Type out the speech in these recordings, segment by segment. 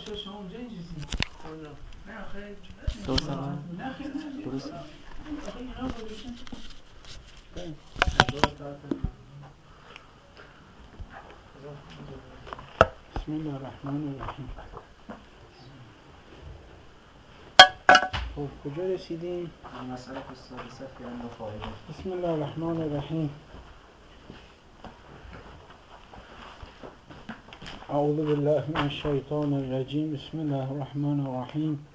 باشه شما اونجا این چیزی نه خیلی نه خیلی درست آخه اینا گذاشتن بسم الله الرحمن الرحیم. خب کجا رسیدیم؟ مسئله السادسه فی ان فاعله. بسم الله الرحمن الرحیم. اعوذ بالله من الشیطان الرجیم. بسم الله الرحمن الرحیم.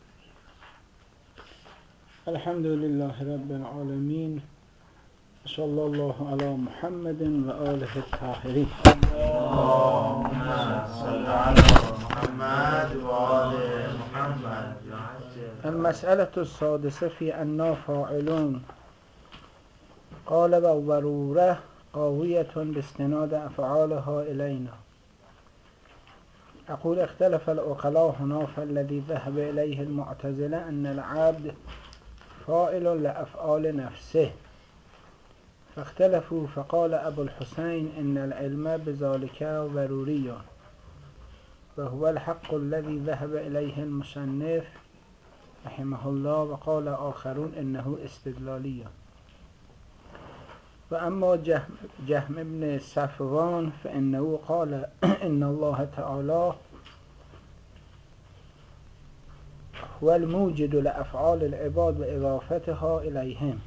الحمد لله رب العالمین. صلی الله علی محمد و آله الطاهرین. اللهم صل علی محمد و آل محمد. المسألة السادسة في أننا فاعلون. قال والضرورة قاوية باستناد أفعالها إلينا. أقول اختلف العقلاء هنا فالذي ذهب إليه المعتزلة أن العبد فاعل لأفعال نفسه، فاختلفوا فقال أبو الحسين إن العلم بذلك ضروري، وهو الحق الذي ذهب إليه المصنف رحمه الله، وقال آخرون إنه استدلالي. وأما جهم بن صفوان فإنه قال إن الله تعالى هو الموجد لأفعال العباد وإضافتها إليهم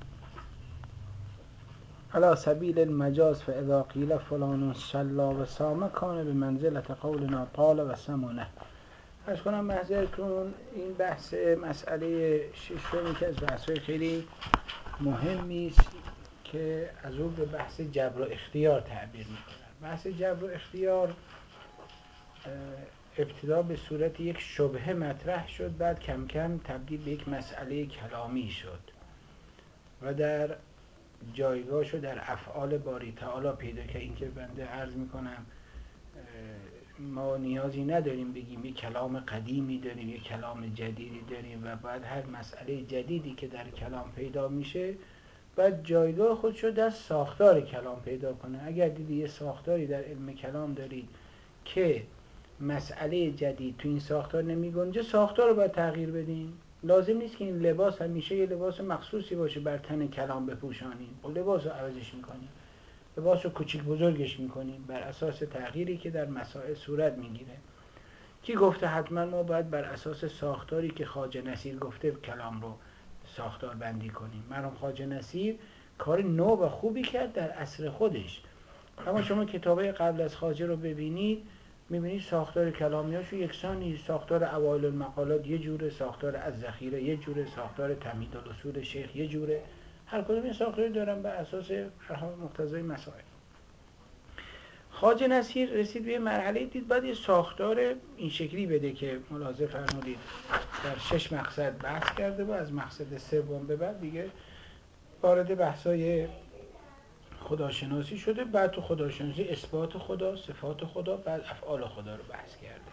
على سبيل المجاز، فإذا قيل فلان صلى وصام كان بمنزلة قولنا طال وسمنه. از کنم محضر کن این بحث مسئله ششمی که از بحث‌های خیلی مهمی است که از اون به بحث جبر و اختیار تعبیر می‌کنن. بحث جبر و اختیار ابتدا به صورت یک شبهه مطرح شد، بعد کم کم تبدیل به یک مسئله کلامی شد و در جایگاهشو در افعال باری تعالی پیدا که این که بنده عرض میکنم ما نیازی نداریم بگیم یک کلام قدیمی داریم یک کلام جدیدی داریم و بعد هر مسئله جدیدی که در کلام پیدا میشه بعد جایگاه خودشو در ساختار کلام پیدا کنه. اگر دیدی یه ساختاری در علم کلام دارید که مسئله جدید تو این ساختار نمیگنجه، ساختار رو باید تغییر بدین. لازم نیست که این لباس همیشه یه لباس مخصوصی باشه بر تن کلام بپوشانین. لباس رو عوضش میکنیم، لباس رو کوچیک بزرگش میکنیم بر اساس تغییری که در مسائل صورت میگیره. کی گفته حتما ما باید بر اساس ساختاری که خواجه نصیر گفته کلام رو ساختار بندی کنیم؟ مرحوم خواجه نصیر کار نو و خوبی کرد در عصر خودش، اما شما کتابای قبل از خواجه رو ببینید میبینید ساختار کلامیاشو یکسانی. ساختار اوایل المقالات یه جوره، ساختار الذخیره یه جوره، ساختار تمهید الاصول شیخ یه جوره. هر کدوم این ساختاری دارن بر اساس مقتضای مسائل. خواجه نصیر رسید به مرحله دید بعد یه ساختار این شکلی بده که ملاحظه فرمودید در 6 مقصد بحث کرده و از مقصد سوم به بعد دیگه وارد بحثای خداشناسی شده. بعد تو خداشناسی اثبات خدا، صفات خدا، بعد افعال خدا رو بحث کرده.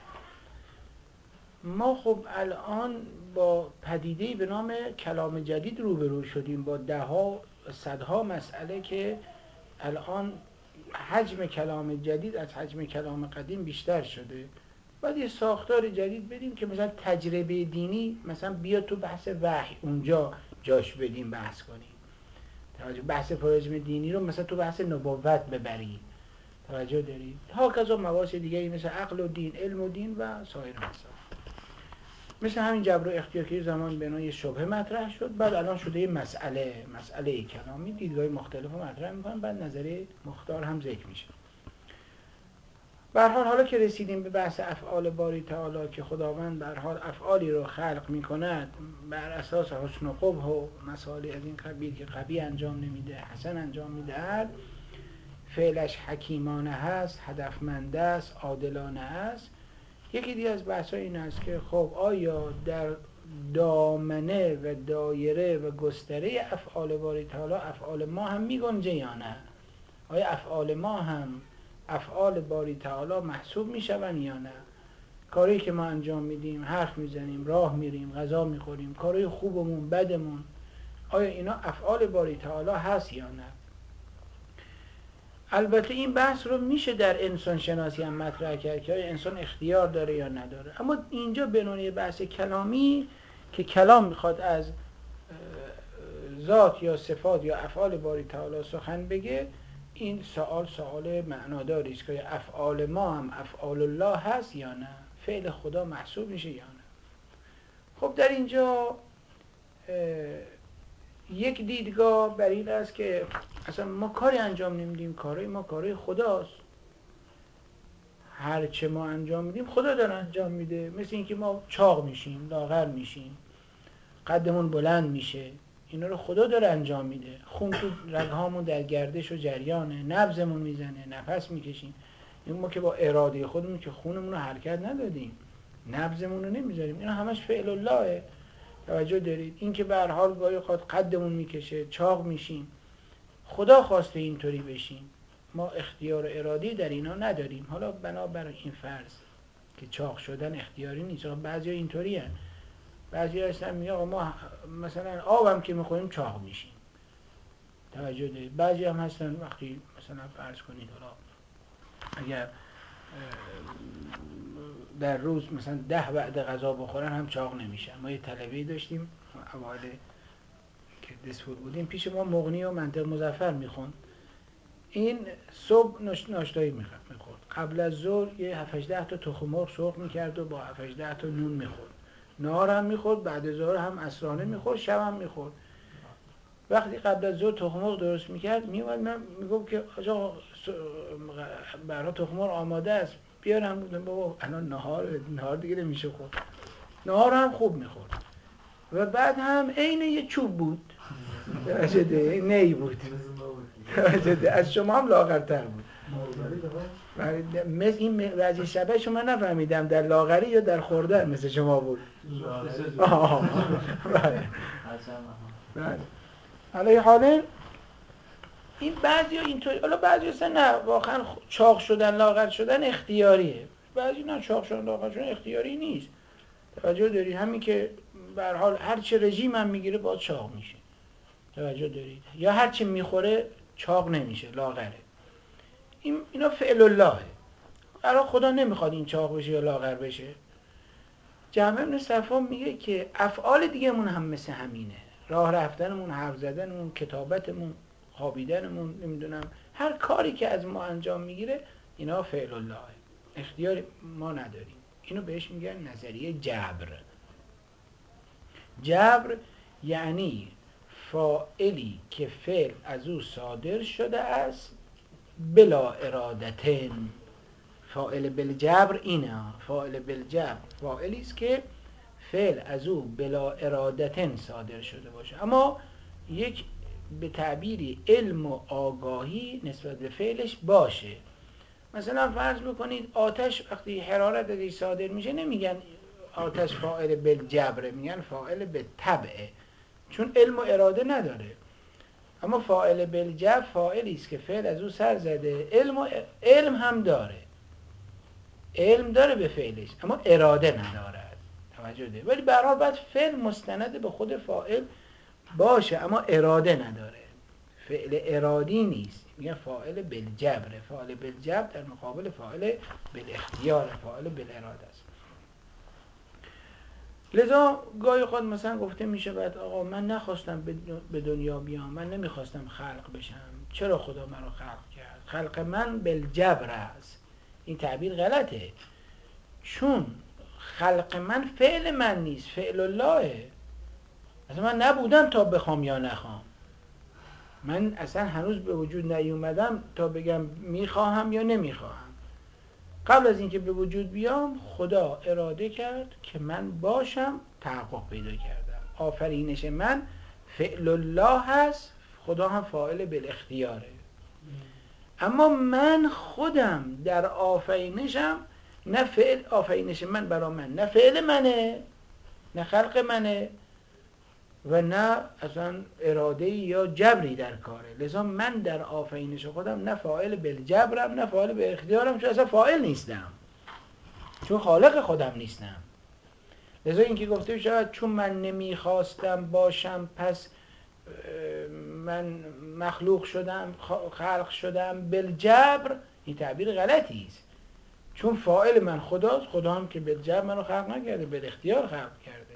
ما خب الان با پدیده‌ای به نام کلام جدید روبرو شدیم، با ده‌ها صدها مسئله که الان حجم کلام جدید از حجم کلام قدیم بیشتر شده. بعد یه ساختار جدید بدیم که مثلا تجربه دینی مثلا بیا تو بحث وحی اونجا جاش بدیم بحث کنیم. بحث پرازم دینی رو مثلا تو بحث نبوت ببری. توجه دارید؟ ها کذا مباحث دیگه مثل عقل و دین، علم و دین و سایر مسائل. مثل همین جبر و اختیار که زمان بنای شبهه مطرح شد، بعد الان شده یه مسئله کلامی، دیدگاه مختلف رو مطرح میکنن، بعد نظریه مختار هم ذکر میشه. به هر حال حالا که رسیدیم به بحث افعال باری تعالی که خداوند به هر حال افعالی رو خلق میکند بر اساس حسن و قبح و مسائل از این قبیل که قبیح انجام نمیده حسن انجام میدهد، فعلش حکیمانه هست، هدفمند است، عادلانه است. یکی دیگه از بحث‌ها این است که خب آیا در دامنه و دایره و گستره افعال باری تعالی افعال ما هم میگنجه یا نه؟ آیا افعال ما هم افعال باری تعالی محسوب میشون یا نه؟ کاری که ما انجام میدیم، حرف میزنیم، راه میریم، غذا میخوریم، کارهای خوبمون، بدمون، آیا اینا افعال باری تعالی هست یا نه؟ البته این بحث رو میشه در انسان شناسی هم مطرح کرد که انسان اختیار داره یا نداره، اما اینجا به نوعی بحث کلامی که کلام میخواد از ذات یا صفات یا افعال باری تعالی سخن بگه، این سوال معناداری است که افعال ما هم افعال الله هست یا نه، فعل خدا محسوب میشه یا نه. خب در اینجا یک دیدگاه بر این است که اصلا ما کاری انجام نمیدیم، کارهای ما کارهای خداست، هر چه ما انجام میدیم خدا داره انجام میده. مثل اینکه ما چاق میشیم، لاغر میشیم، قدمون بلند میشه، اینا رو خدا داره انجام میده. خون تو رگهامون در گردش و جریانه، نبضمون میزنه، نفس میکشیم. این ما که با اراده خودمون که خونمون رو حرکت ندادیم، نبضمون رو نمیذاریم، اینا همش فعل اللهه. توجه دارید؟ این که به هر حال گاهی اوقات قدمون میکشه، چاق میشیم، خدا خواسته اینطوری بشیم، ما اختیار و ارادی در اینا نداریم. حالا بنابر این فرض که چاق شدن اختیاری نیست، بعضیا اینطوری هستن، بعضی هستن میگه آقا ما مثلا آبم که میخوریم چاق میشیم. توجه دارید؟ بعضی هم هستن وقتی مثلا فرض کنید حالا اگر در روز مثلا 10 وعده غذا بخورن هم چاق نمیشن. ما یه طلبه‌ای داشتیم اوایل که دسفور بودیم، پیش ما مغنی و منطق مظفر میخوند. این صبح ناشتایی میخورد، قبل از ظهر یه 7-8 تا تخم مرغ سرخ میکرد و با 7-8 تا نون میخورد، نهار هم میخورد، بعد ظهر هم عصرانه میخورد، شب هم میخورد. وقتی قبل از ظهر تخم مرغ درست میکرد میومد من میگفت که آقا برای تخم مرغ آماده است بیارم. بودم بابا الان نهار دیگه نمیشه خورد. نهار هم خوب میخورد و بعد هم عین یه چوب بود، نی بود، از شما هم لاغرتر بود. مثل این وضعی شبه شما نفهمیدم در لاغری یا در خوردن مثل شما بود. علیه حاله این بعضی ها اینطوری، حالا بعضی هستن نه واقعا چاق شدن لاغر شدن اختیاریه، بعضی نه چاق شدن لاغر شدن اختیاری نیست. توجه داری؟ همین که به هر حال هر چه رژیم هم میگیره باید چاق میشه. توجه دارید؟ یا هر چه میخوره چاق نمیشه، لاغره. اینا فعل اللهه. قرار خدا نمیخواد این چاق بشه یا لاغر بشه. جمع ابن صفا میگه که افعال دیگه‌مون هم مثل همینه، راه رفتنمون، حرف زدنمون، کتابتمون، خوابیدنمون، نمیدونم هر کاری که از ما انجام میگیره اینا فعل اللهه، اختیار ما نداریم. اینو بهش میگن نظریه جبر. جبر یعنی فاعلی که فعل از او صادر شده است بلا ارادتن. فاعل بالجبر اینه، فاعل بالجبر فاعلی است که فعل از او بلا ارادتن صادر شده باشه، اما یک به تعبیری علم و آگاهی نسبت به فعلش باشه. مثلا فرض بکنید آتش وقتی حرارت ازش صادر میشه نمیگن آتش فاعل بالجبر، میگن فاعل بالطبع، چون علم و اراده نداره. اما فاعل بالجبر فاعلی است که فعل از او سر زده، علم هم داره، علم داره به فعلش اما اراده نداره. توجه ده. ولی به هر حال باید فعل مستند به خود فاعل باشه اما اراده نداره، فعل ارادی نیست. میگن فاعل بالجبر، فاعل بالجبر در مقابل فاعل بالاختیار، فاعل بالاراده است. لذا گاهی خود مثلا گفته میشه بعد آقا من نخواستم به دنیا بیام، من نمیخواستم خلق بشم، چرا خدا منو خلق کرد؟ خلق من بالجبر است. این تعبیر غلطه، چون خلق من فعل من نیست، فعل اللهه. اصلا من نبودم تا بخوام یا نخوام، من اصلا هنوز به وجود نیومدم تا بگم میخواهم یا نمیخواهم. قبل از اینکه به وجود بیام خدا اراده کرد که من باشم، تحقق پیدا کردم. آفرینش من فعل الله هست، خدا هم فاعل بالاختیاره. اما من خودم در آفرینشم نه فعل، آفرینش من برای من نه فعل منه نه خلق منه و نه اصلا اراده یا جبری در کاره. لذا من در آفرینش خودم نه فاعل بالجبرم نه فاعل بالاختیارم، چون اصلا فاعل نیستم، چون خالق خودم نیستم. لذا اینکه گفته شاید چون من نمیخواستم باشم پس من مخلوق شدم، خلق شدم بالجبر، این تعبیر غلطی است. چون فاعل من خداست، خدا هم که بالجبر منو خلق نکرده، بالاختیار خلق کرده.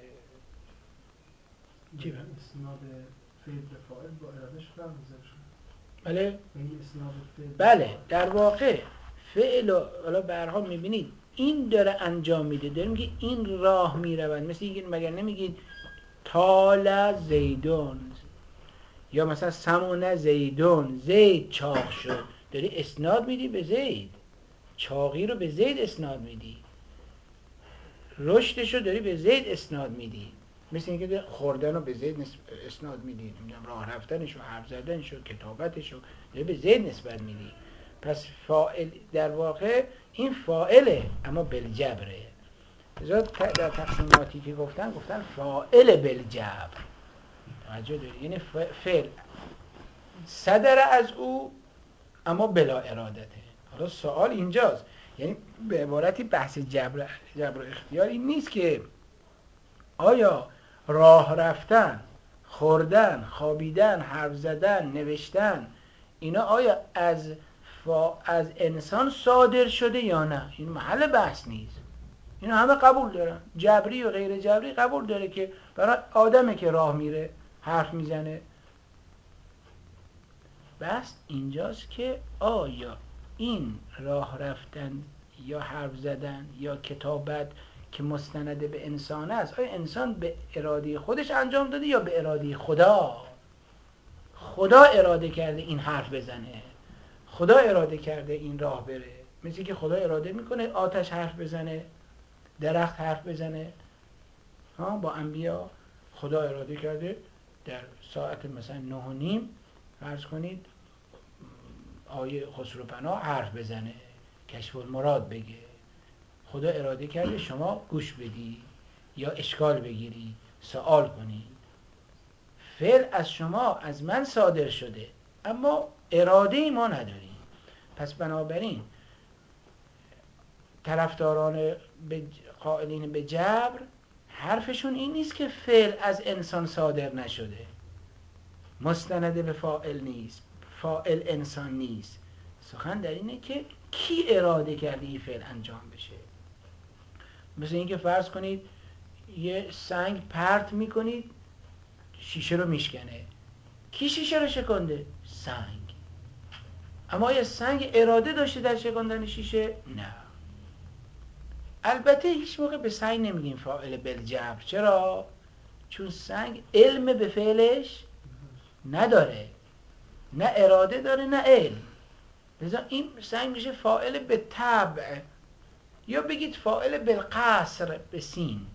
چی اسناد فعل به فاعل با ارادهش فرق میذاره. بله؟ یعنی اسناد فعل بله، در واقع فعل و حالا به هر حال می‌بینید این داره انجام میده، داره میگه این راه میروند. مثل اینکه مگر نمیگید طال زیدون یا مثلا سمون زیدون، زید چاق شد، داری اسناد میدی به زید، چاقی رو به زید اسناد میدی، رشدش رو داری به زید اسناد میدی. مثل اینکه خوردن رو به زید اسناد میدی، نمیدونم راه رفتنش و حرف زدنش و کتابتش رو داری به زید نسبت میدی. پس فاعل در واقع این فاعله اما بالجبره. در تقسیماتی که گفتن فاعل بالجبر، توجه داری؟ یعنی فعل صدر از او اما بلا ارادته. حالا سوال اینجاست، یعنی به عبارتی بحث جبر اختیاری نیست که آیا راه رفتن، خوردن، خوابیدن، حرف زدن، نوشتن، اینا آیا از انسان صادر شده یا نه؟ این محل بحث نیست. اینا همه قبول دارن، جبری و غیر جبری قبول داره که برای آدمه که راه میره، حرف میزنه. بس اینجاست که آیا این راه رفتن یا حرف زدن یا کتابت که مستند به انسان است، آیا انسان به اراده خودش انجام داده یا به اراده خدا؟ خدا اراده کرده این حرف بزنه، خدا اراده کرده این راه بره. مثل که خدا اراده میکنه آتش حرف بزنه، درخت حرف بزنه. با انبیا خدا اراده کرده در ساعت مثلا 9:30 فرض کنید آیه خسرو پناه حرف بزنه، کشف المراد بگه. خدا اراده کرده شما گوش بدی یا اشکال بگیری، سوال کنی. فعل از شما، از من صادر شده اما اراده ما نداریم. پس بنابراین طرفداران قائلین به جبر حرفشون این نیست که فعل از انسان صادر نشده، مستند به فاعل نیست، فاعل انسان نیست. سخن در اینه که کی اراده کرده این فعل انجام بشه. مثل اینکه فرض کنید یه سنگ پرت میکنید، شیشه رو میشکنه. کی شیشه رو شکنده؟ سنگ. اما یه سنگ اراده داشته در شکندن شیشه؟ نه. البته هیچ موقع به سنگ نمیگیم فاعل بالجبر. چرا؟ چون سنگ علم به فعلش نداره، نه اراده داره نه علم. لذا این سنگ میشه فاعل به طبع، یا بگید فاعل بالقصر به سین.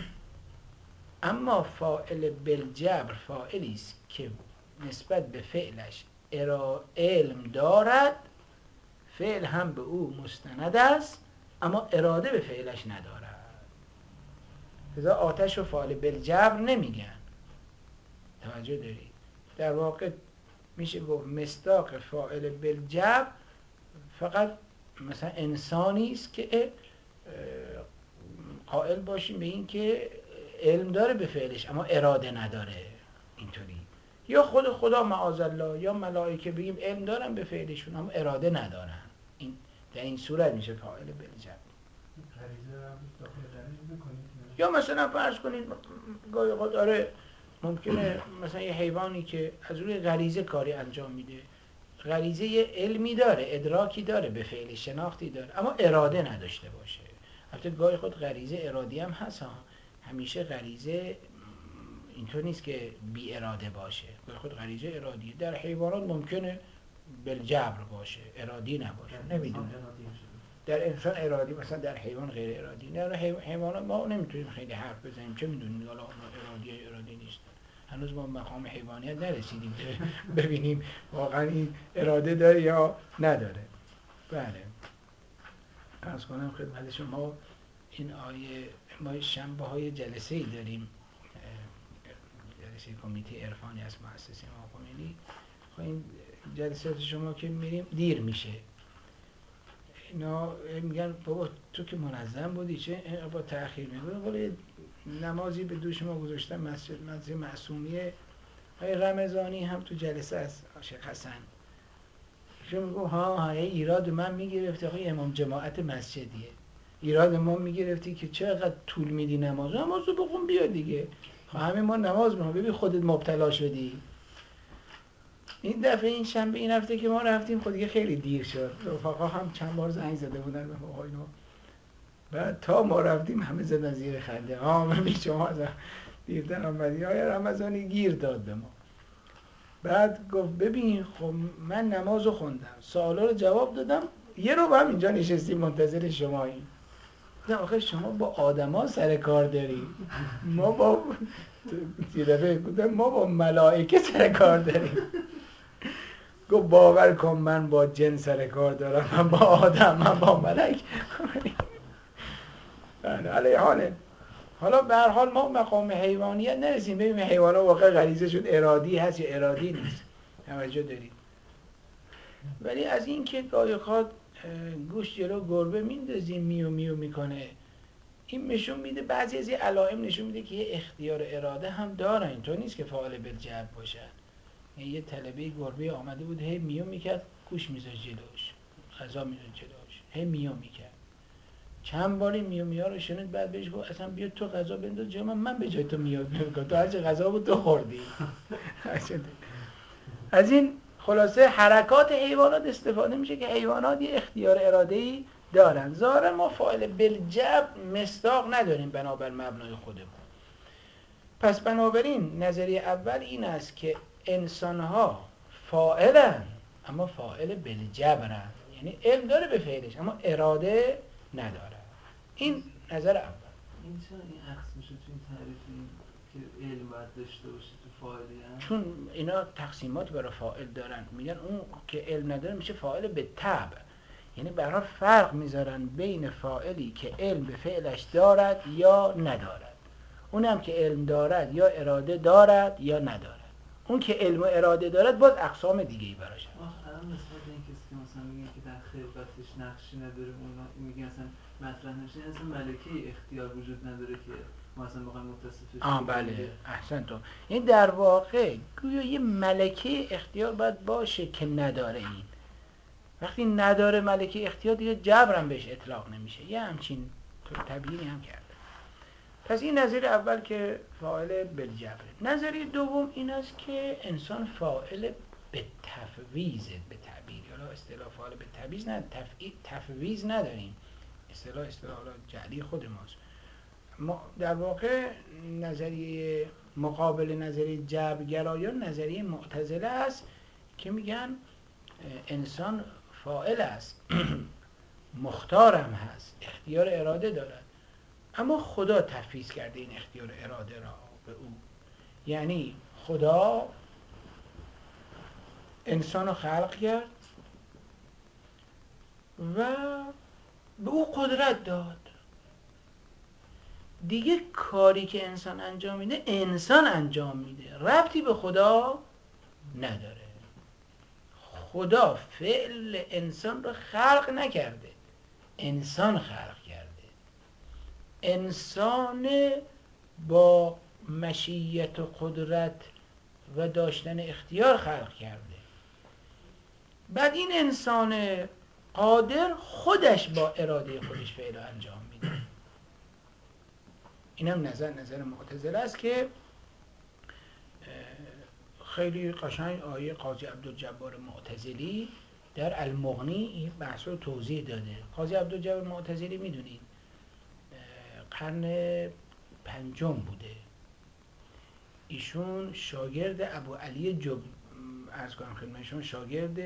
اما فاعل بالجبر فاعلی است که نسبت به فعلش علم دارد، فعل هم به او مستند است اما اراده به فعلش ندارد. لذا آتش رو فاعل بالجبر نمیگن. توجه دارید؟ در واقع میشه گفت مصداق فاعل بالجبر فقط مثلا انسانی است که قائل باشیم به این که علم داره به فعلش اما اراده نداره، اینطوری. یا خود خدا معاذالله یا ملائکه بگیم علم دارن به فعلشون اما اراده ندارن. این در این صورت میشه فاعل بالجبر. یا مثلا فرض کنید گاهی اوقات داره ممکنه مثلا یه حیوانی که از روی غریزه کاری انجام میده، غریزه یه علمی داره، ادراکی داره به فعل، شناختی داره اما اراده نداشته باشه. البته گاهی خود غریزه ارادی هم هست همیشه غریزه اینطور نیست که بی اراده باشه. گاهی خود غریزه ارادی در حیوانات ممکنه بالجبر باشه، ارادی نباشه. نمیدونه در انسان ارادی، مثلا در حیوان غیر ارادی. در حیوانات ما نمیتونیم خیلی حرف بزنیم، چه میدونیم حالا ارادی نیست. هنوز ما مقام حیوانیت نرسیدیم که ببینیم واقعا این اراده داره یا نداره. بله، عرض کنم خدمت شما این آیه، ما شنبه های جلسه ای داریم، جلسه کمیته عرفانی از مؤسسه امام خمینی. خب این جلسات شما که میریم دیر میشه، اینا میگن بابا تو که منظم بودی چه با تأخیر میگه. ولی نمازی به دوش ما گذاشتن، مسجد معصومیه های رمضانی هم تو جلسه از شیخ حسن شما میگو ها ایراد من میگرفتی آقای امام جماعت مسجدیه، ایراد ما میگرفتی که چقدر طول میدی نمازو بخون بیا دیگه. همه ما نماز میخونیم، ببین خودت مبتلا شدی. این دفعه این شنبه این هفته که ما رفتیم خود دیگه خیلی دیر شد، رفقا هم چند بار زنگ زده بودن به ما اینو، بعد تا ما رفتیم همه زدن زیر خنده من بی شما از دیرتر آمدی های رمضانی گیر داد به ما. بعد گفت ببین خب من نمازو خوندم، سوالا رو جواب دادم، یه رو هم اینجا نشستیم منتظر شماییم. آخه شما با آدما سر کار داری، ما با ما با ملائکه سر کار داریم. گفت باور کن من با جن سر کار دارم، من با آدم، من با ملک. علیه حاله. حالا به هر حال ما مقام حیوانیت نرسیم، ببینیم حیوانا واقعا غریزه شد ارادی هست یا ارادی نیست، توجه دارید. ولی از این که گاهی اوقات گوشت جلو گربه میندازیم میو میو میکنه، این نشون میده بعضی از این علائم نشون میده که یه اختیار اراده هم دارن، اینطور نیست که فاعل بالجبر باشن. یه طلبه گربه آمده بود هی میو میکرد، گوش میذاشت جلوش، غذا میذاشت جلوش، هی میو میکرد. چند باری میو میو رو شنید، بعد بهش گفت اصلا بیا تو غذا بنداز جای من به جای تو میو میکنم، تو هرچه غذا بود تو خوردی. از این خلاصه حرکات حیوانات استفاده میشه که حیوانات یه اختیار اراده‌ای دارن. ظاهرا ما فاعل بالجبر مصداق نداریم بنابر مبنای خودمون. پس بنابراین نظریه اول این است که انسان‌ها فاعلن اما فاعل بالجبرن، یعنی علم داره به فعلش اما اراده نداره. این نظر اول. این چرا این عکس میشه تو این تعریفی که علم باید داشته باشه تو فاعلی هم؟ چون اینا تقسیمات برای فاعل دارن، میگن اون که علم نداره میشه فاعل به طبع، یعنی به هر حال فرق میذارن بین فاعلی که علم به فعلش دارد یا ندارد، اونم که علم دارد یا اراده دارد یا ندارد. اون که علم و اراده دارد باز اقسام دیگه ای براش هست. الان نسبت به این کسی که مثلا میگه که در خلقتش نقشی نداره، اونا میگن اصلا مطرح نمیشه، اصلا ملکه اختیار وجود نداره که ما اصلا بخوایم متصفش بله احسن تو. این در واقع گویا یه ملکه اختیار باید باشه که نداره. این وقتی نداره ملکه اختیار دیگه جبرم بهش اطلاق نمیشه، یه همچین تبیینی هم کرده. پس این نظریه اول که فاعل بالجبر. نظریه دوم این است که انسان فاعل به تفویض، به تعبیر، یا اصطلاح فاعل به تفویض نه، تفویض نداریم، اصطلاح جعلی خود ماست. ما در واقع نظریه مقابل نظریه جبرگرایان نظریه معتزله است که میگن انسان فاعل است مختارم هست، اختیار اراده دارد، اما خدا تفویض کرده این اختیار اراده را به او. یعنی خدا انسان رو خلق کرد و به او قدرت داد، دیگه کاری که انسان انجام میده انسان انجام میده، ربطی به خدا نداره. خدا فعل انسان رو خلق نکرده، انسان خلق کرده. انسان با مشیت و قدرت و داشتن اختیار خلق کرده. بعد این انسان قادر خودش با اراده خودش فعل رو انجام میده. این هم نظر معتزله است که خیلی قشنگ آیه قاضی عبدالجبار معتزلی در المغنی این بحث رو توضیح داده. قاضی عبدالجبار معتزلی میدونید قرن 5 بوده. ایشون شاگرد ابو علی عرض کنم خدمتشون شاگرد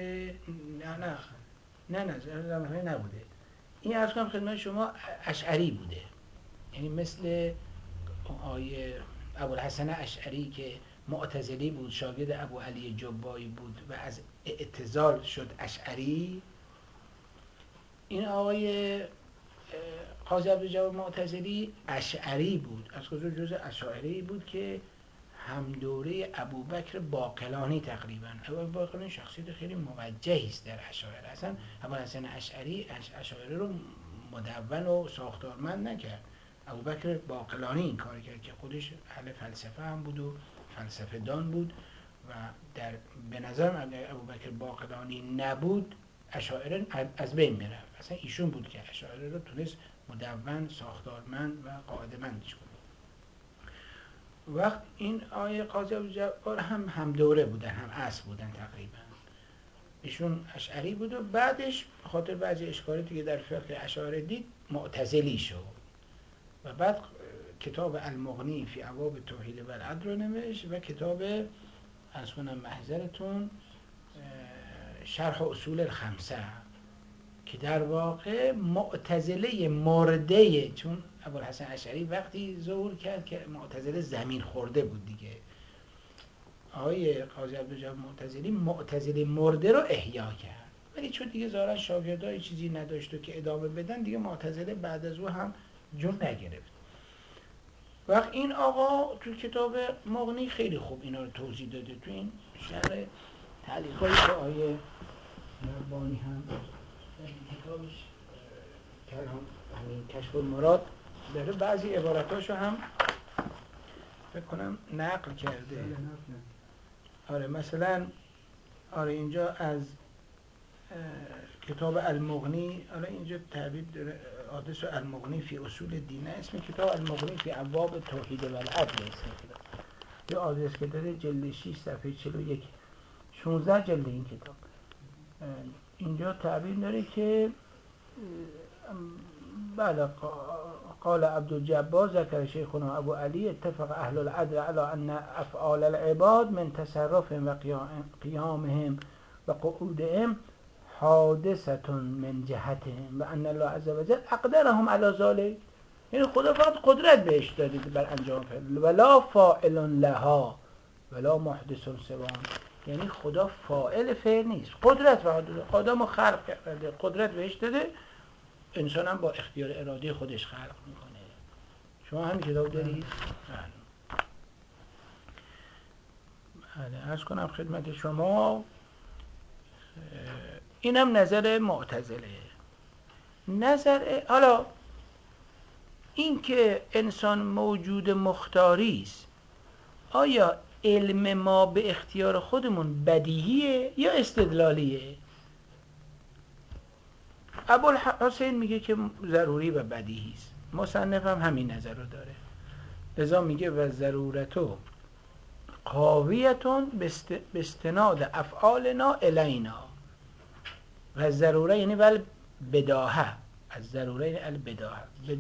نه نبوده. این عرض کنم خدمت شما اشعری بوده، یعنی مثل آیه ابوالحسن اشعری که معتزلی بود، شاگرد ابو علی جبایی بود و از اعتزال شد اشعری. این آقای قاضی عبدالجبار معتزلی اشعری بود، از کجا جزء اشاعره بود که هم دوره ابوبکر باقلانی تقریبا. ابوبکر باقلانی شخصیت خیلی موجهی است در اشاعره. اصلا ابوالحسن اشعری اشاعره رو مدون و ساختارمند نکرد، ابوبکر باقلانی این کار کرد که خودش اهل فلسفه هم بود و فلسفه دان بود و به نظرم اگر ابوبکر باقلانی نبود اشاعره از بین میرفت. اصلا ایشون بود که اشاعره رو تونست مدون، ساختارمند و قاعده‌مندش کنه. وقت این آیه قاضی ابوالجبار هم دوره بودن، هم عصر بودن تقریبا. ایشون اشعری بود و بعدش خاطر بعضی اشکالاتی که در فقه اشاعره دید معتزلی شد و بعد کتاب المغنی فی ابواب توحید و العدل رو نوشت و کتاب از کنم محضرتون شرح اصول الخمسه که در واقع معتزله مرده، چون ابوالحسن اشعری وقتی ظهور کرد که معتزله زمین خورده بود دیگه، آقای قاضی عبدالجبار معتزله مرده رو احیا کرد، ولی چون دیگه ظاهرا شاگردای چیزی نداشت و که ادامه بدن دیگه معتزله بعد از او هم جون نگرفت. وقت این آقا تو کتاب مغنی خیلی خوب اینا رو توضیح داده، تو این شرح تعلیقایی که آیه ربانی هم در این کتابش کلام همین کشف المراد داره، بعضی عبارتاشو هم فکر کنم نقل کرده. آره مثلا اینجا از کتاب المغنی، اینجا تعبیر داره آدرس المغنی فی اصول دینه، اسم کتاب المغنی فی ابواب توحید و العدل اسم کتاب، یه آدرس که داره جلد 6 صفحه 41 16 جلد این کتاب. اینجا تعبیر داره که بله قال عبدالجبار ذکر شیخنا ابو علی اتفق اهل العدل على ان افعال العباد من تصرف و قیامهم و قعودهم حادثة من جهتهم و ان الله عز وجل اقدرهم على ذلك، یعنی خدا فقط قدرت بهش داده بر انجام فعل، ولا فاعل لها ولا محدث سوان، یعنی خدا فاعل فعل نیست، قدرت فقط داده، آدمو خلق کرده، قدرت بهش داده، انسان هم با اختیار اراده خودش خلق میکنه. شما همین کتاب دارید؟ بله عرض کنم خدمت شما اینم نظر معتزله. حالا این که انسان موجود مختاری است، آیا علم ما به اختیار خودمون بدیهیه یا استدلالیه؟ ابوالحسین میگه که ضروری و بدیهی است، مصنف هم همین نظر رو داره، لذا میگه و ضرورتو قاویتون به استناد افعالنا الینا، و ضروره یعنی ول بداهه، از ضروره یعنی البداهه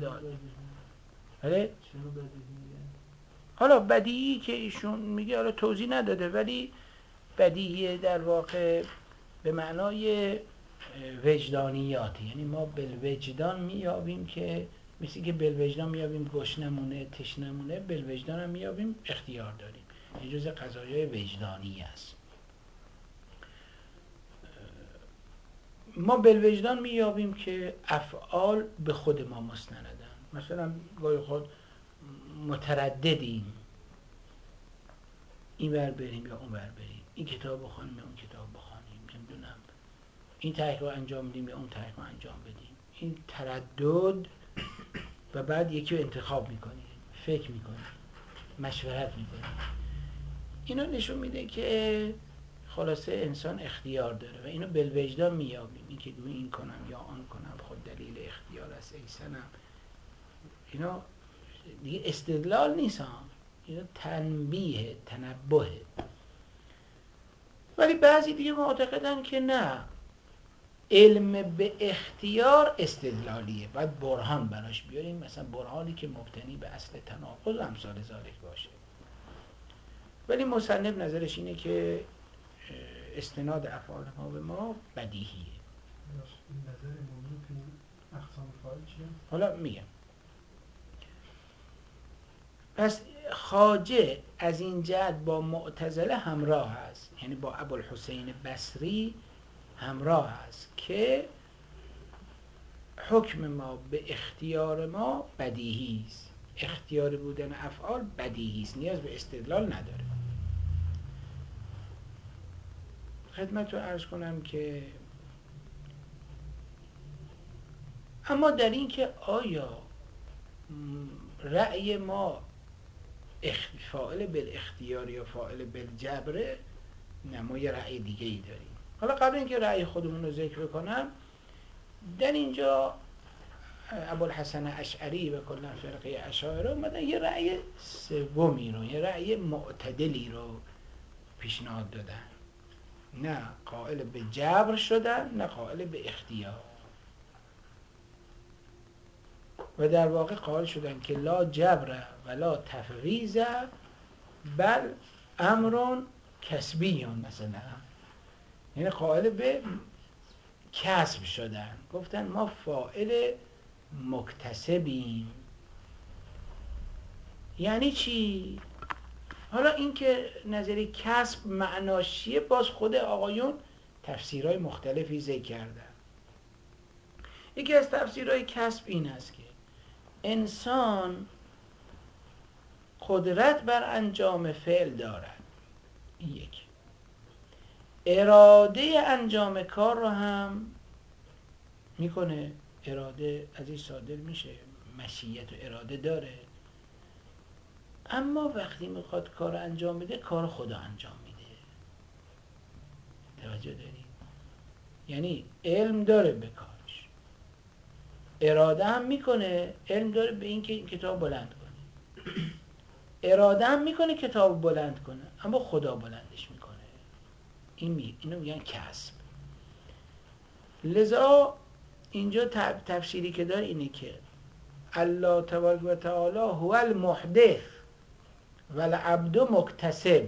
بله؟ حالا بدیهی که ایشون میگه حالا توضیح نداده، ولی بدیهی در واقع به معنای وجدانیاتی، یعنی ما بالوجدان میابیم که مثل که بالوجدان میابیم گشنمونه تشنمونه، بالوجدان هم میابیم اختیار داریم، این جزء قضایای وجدانی است. ما بالوجدان میابیم که افعال به خود ما مستندن، مثلا گاهی خود مترددیم این ور بریم یا اون ور بریم، این کتاب بخونیم یا اون کتاب بخونیم، نمیدونم این تحقیق انجام بدیم یا اون تحقیق انجام بدیم، این تردد و بعد یکی رو انتخاب میکنیم، فکر میکنیم، مشورت میکنیم، اینو نشون میده که خلاصه انسان اختیار داره و اینو بالوجدان میابیم، این که این کنم یا آن کنم خود دلیل اختیار است ای سنم، اینا دیگه استدلال نیست ها، اینا تنبیه تنبهه. ولی بعضی دیگه معتقدن که نه، علم به اختیار استدلالیه، باید برهان براش بیاریم، مثلا برهانی که مبتنی به اصل تناقض و امثال ذالک باشه. ولی مصنف نظرش اینه که استناد افعال ما به ما بدیهیه. این نظر امامی تو اقسام فاعل چیه؟ حالا میگم. پس خواجه از این جهت با معتزله همراه است، یعنی با ابوالحسین بصری همراه است که حکم ما به اختیار ما بدیهی است، اختیار بودن افعال بدیهی است، نیاز به استدلال نداره. خدمت رو عرض کنم که اما در این که آیا رأی ما فاعل بالاختیار یا فاعل بالجبره، نه ما یه رأی دیگه ای داریم. حالا قبل اینکه رأی خودمون رو ذکر بکنم، در اینجا ابوالحسن اشعری و کلا فرقه اشاعره اومدن یه رأی سومی رو، یه رأی معتدلی رو پیشنهاد دادن. نه قائل به جبر شدن، نه قائل به اختیار. و در واقع قائل شدن که لا جبر ولا تفویض بل امر کسبی مثلا، یعنی قائل به کسب شدن. گفتن ما فاعل مکتسبیم. یعنی چی؟ حالا این که نظری کسب معناش چیه باز خود آقایون تفسیرهای مختلفی ذکر کردن. یکی از تفسیرهای کسب این است که انسان قدرت بر انجام فعل دارد، این یک. اراده انجام کار رو هم میکنه، اراده از این صادر میشه، مشیت و اراده داره، اما وقتی میخواد کار انجام بده کار خدا انجام میده. توجه داری؟ یعنی علم داره به کارش، اراده هم میکنه، علم داره به این که این کتاب بلند کنه، اراده هم میکنه کتاب بلند کنه، اما خدا بلندش میکنه. اینو میگن کسب. لذا اینجا تفسیری که داره اینه که الله تبارک و تعالی هو المحدث والعبد مکتسب.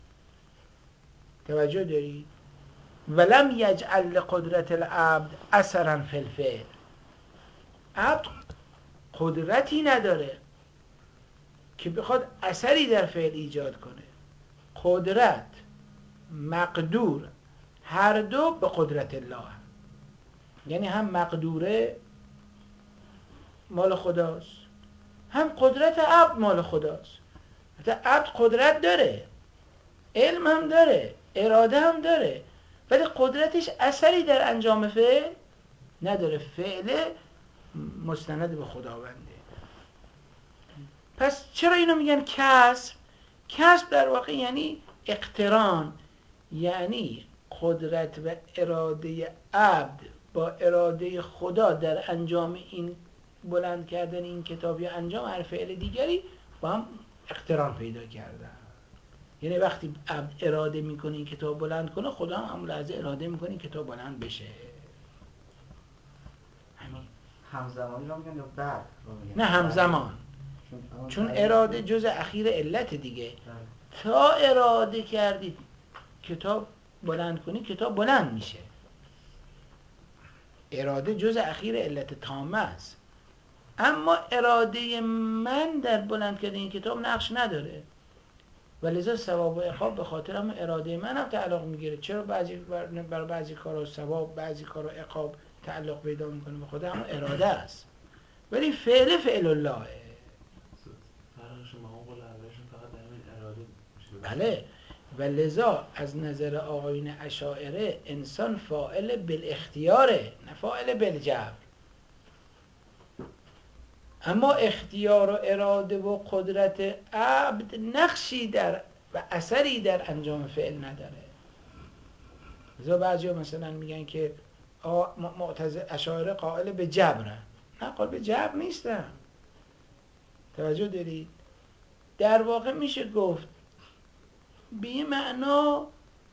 توجه دارید؟ ولم یجعل لقدرت العبد اثرا فی الفعل. عبد قدرتی نداره که بخواد اثری در فعل ایجاد کنه. قدرت، مقدور، هر دو به قدرت الله. یعنی هم مقدوره مال خداست، هم قدرت عبد مال خداست. حتی عبد قدرت داره، علم هم داره، اراده هم داره، ولی قدرتش اثری در انجام فعل نداره. فعل مستند به خداونده. پس چرا اینو میگن کسب؟ کسب در واقع یعنی اقتران، یعنی قدرت و اراده عبد با اراده خدا در انجام این بلند کردن این کتاب یا انجام هر فعل دیگری با هم اقتران پیدا کردن. یعنی وقتی عبد اراده میکنه این کتاب بلند کنه، خدا هم همون لحظه اراده میکنه این کتاب بلند بشه. همین. همزمانی رو میگن یا بعد رو میگن؟ نه همزمان، چون اراده جز اخیر علت دیگه. تا اراده کردید کتاب بلند کنی کتاب بلند میشه. اراده جز اخیر علت تامه است، اما اراده من در بلند کردن این کتاب نقش نداره و لذا ثواب و عقاب به خاطر هم اراده من هم تعلق میگیره. چرا برای بعضی کارا ثواب، بعضی کارا عقاب تعلق پیدا میکنه؟ به خاطر هم اراده است، ولی فعل الله. بله. و لذا از نظر آقایون اشاعره انسان فاعل بالاختیاره، نه فاعل بالجبر. اما اختیار و اراده و قدرت عبد نقشی در و اثری در انجام فعل نداره. لذا بعضیا مثلا میگن که اشاعره قائل به جبرن. نه، قائل به جبر نیستن. توجه دارید؟ در واقع میشه گفت به این معنا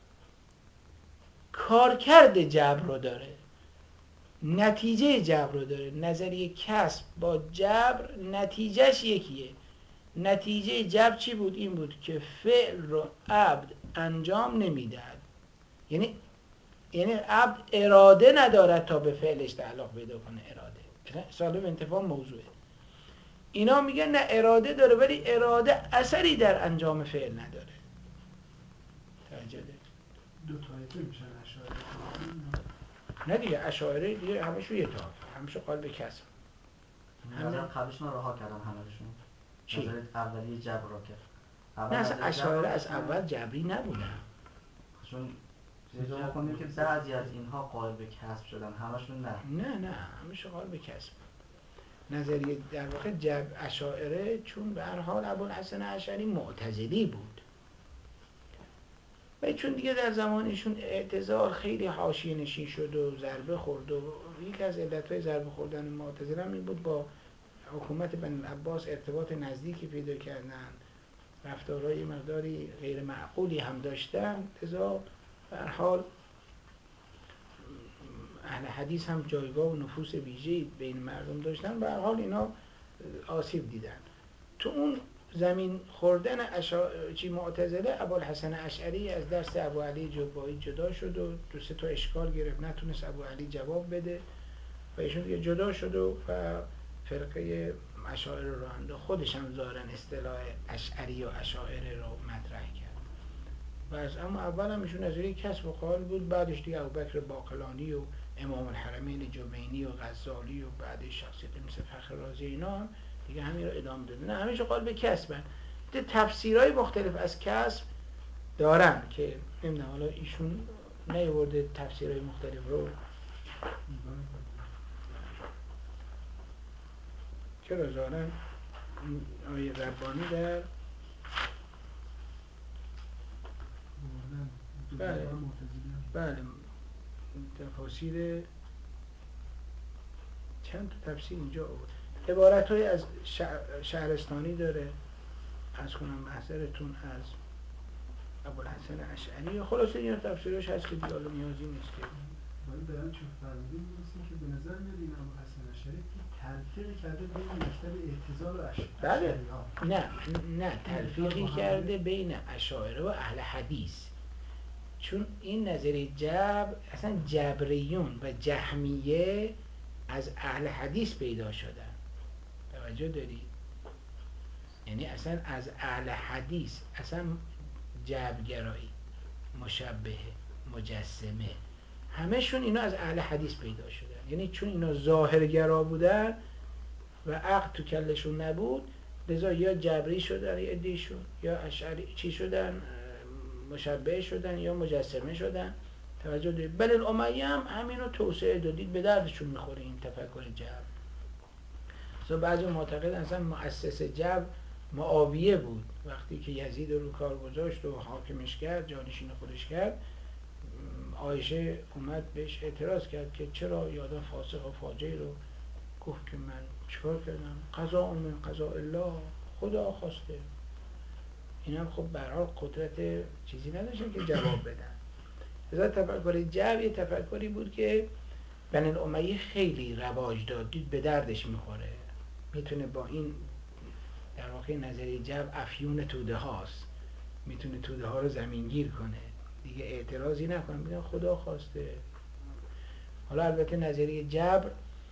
کارکرد جبر رو داره، نتیجه جبر رو داره. نظریه کسب با جبر نتیجهش یکیه. نتیجه جبر چی بود؟ این بود که فعل رو عبد انجام نمیدهد. یعنی عبد اراده ندارد تا به فعلش تعلق پیدا کنه. اراده سالب انتفاع موضوعه. اینا میگن نه، اراده داره ولی اراده اثری در انجام فعل نداره. توجه دارید؟ دو طایفه میشن اشاعره. نه دیگه، اشاعره دیگه همشون یه طایفه، همشون قائل به کسب. نظر قبلش من رها کردم همشون. چی؟ نظر اولی جبر را کرد. نه اصلا اشاعره از اول جبری نبودن. چون اجازه کنیم که بعضی از اینها قائل به کسب شدن، همشون نه. نه همشون قائل به کسب. نظریه در واقع اشاعره چون به هر حال ابوالحسن اشعری معتزلی بود و چون دیگه در زمانشون اعتزال خیلی حاشیه نشین شد و ضربه خورد و یک از علتهای ضربه خوردن معتزله هم این بود با حکومت بنی العباس ارتباط نزدیکی پیدا کردن، رفتارهای مقداری غیر معقولی هم داشتن، لذا به هر حال اهل حدیث هم جایگاه و نفوذ ویژه‌ای بین مردم داشتن، به هر حال اینا آسیب دیدن. تو اون زمین خوردن معتزله، ابوالحسن اشعری از درس ابوعلی جبایی جدا شد و دو سه تا اشکال گرفت، نتونست ابوعلی جواب بده و ایشون دیگه جدا شد و فرقه اشاعره رو انداخت. خودش هم ظاهراً اصطلاح اشعری و اشاعره رو مطرح کرد و از اما اول هم ایشون نظریه کسب و قال بود، بعدش دیگه ابوبکر باقلانی و امام الحرمین جوینی و غزالی و بعدش شخصیت مثل فخر رازی اینا هم دیگه همین رو ادامه دادن. نه همیشه قال به کسبن. تفسیرهای مختلف از کسب دارن که نمیدونم حالا ایشون نیاورده تفسیرهای مختلف رو. چرا ظاهراً آیه ربانی در بله تفاسیر چند تا تفسیر اینجا آورد. عبارت‌های از شهرستانی داره، از کنم محضرتون از ابوالحسن اشعری. خلاصه این تفسیرش هست که دیگه نیازی نیست که ولی بیان چون فرمودیم می‌رسیم که به نظر میاد این ابوالحسن اشعری تلفیق کرده بین مکتب اعتزال و بله نه تلفیقی کرده بین اشاعره و اهل حدیث، چون این نظریه جبر اصلا جبریون و جهمیه از اهل حدیث پیدا شدن. توجه دارید؟ یعنی اصلا از اهل حدیث، اصلا جبرگرایی، مشبهه، مجسمه، همشون اینا از اهل حدیث پیدا شدن. یعنی چون اینا ظاهرگرا بودن و عقل تو کلشون نبود، لذا یا جبری شدن یا عدیشون، یا اشعری چی شدن، مشبه شدن یا مجسمه شدن. توجه دارید؟ بل الامیه هم همینو توسعه دادید، به دردشون میخوره این تفکر جبر. so بعضی معتقد اصلا مؤسس جبر معاویه بود، وقتی که یزید رو کار گذاشت و حاکمش کرد، جانشین خودش کرد، عایشه اومد بهش اعتراض کرد که چرا یادم فاسق و فاجر رو گفت که من چیکار کردم، قضا من قضاء الله، خدا خواسته. اینم خب به هر حال قدرت چیزی نداشتن که جواب بدن. لذا تفکر جبر یه تفکری بود که بنی الامیه خیلی رواج داد، دید به دردش میخوره، میتونه با این در واقع نظریه جبر افیون توده هاست، میتونه توده ها رو زمینگیر کنه، دیگه اعتراضی نکنه، میگن خدا خواسته. حالا البته نظریه جبر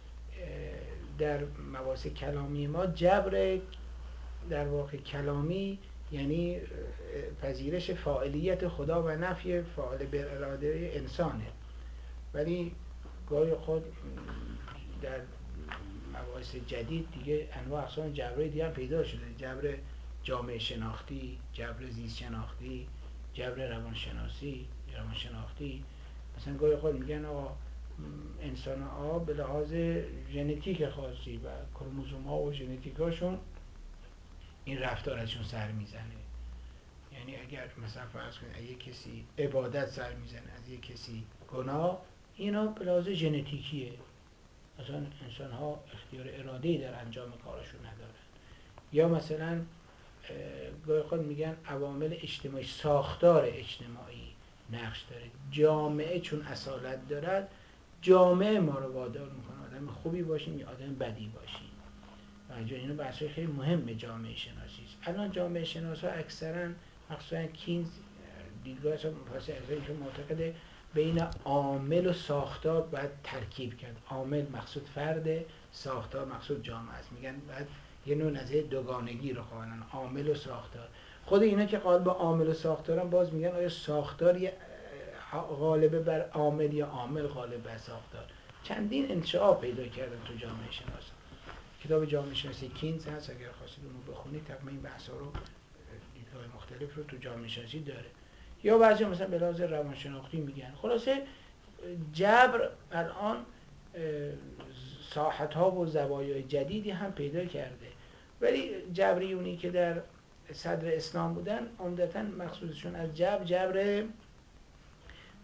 در مباحث کلامی ما، جبر در واقع کلامی یعنی پذیرش فاعلیت خدا و نفی فاعل بر اراده انسانه، ولی گاهی خود در مباحث جدید دیگه انواع اقسام جبرهای دیگه هم پیدا شده، جبر جامعه شناختی، جبر زیست شناختی، جبر روانشناسی، روانشناختی. مثلا گاهی خود میگن آقا انسان ها به لحاظ ژنتیک خاصی و کروموزوم ها و ژنتیک هاشون این رفتار ازشون سر میزنه. یعنی اگر مثلا فرض کنید اگه کسی عبادت سر میزنه، از یک کسی گناه، اینا به لحاظ ژنتیکیه، مثلا انسان ها اختیار اراده‌ای در انجام کارشون ندارن. یا مثلا گاهی خود میگن عوامل اجتماعی، ساختار اجتماعی نقش داره. جامعه چون اصالت دارد، جامعه ما رو وادار میکنه آدم خوبی باشیم یا آدم بدی باشیم. و اینو بحثای خیلی مهم جامعه شناسی است. الان جامعه شناسا اکثرا مخصوصا کینز دیدگاه مفصل ازشون معتقده بین عامل و ساختار باید ترکیب کرد. عامل مقصود فرد، ساختار مقصود جامعه است. میگن باید یه نوع نظریه دوگانگی رو خوانن، عامل و ساختار. خود اینا که قائل به عامل و ساختارن باز میگن آیا ساختار غالب بر عامل یا عامل غالب بر ساختار. چندین انشعاب پیدا کردن تو جامعه شناسی. کتاب جامعه شناسی کینز هست، اگر خواستید اونو بخونید تقریبا این بحثا رو دیدگاه مختلف رو تو جامعه شناسی داره. یا بعضی مثلا به لحاظ روانشناختی میگن. خلاصه جبر الان ساحت‌ها و زوایای جدیدی هم پیدا کرده، ولی جبریونی که در صدر اسلام بودن عمدتاً مقصودشون از جبر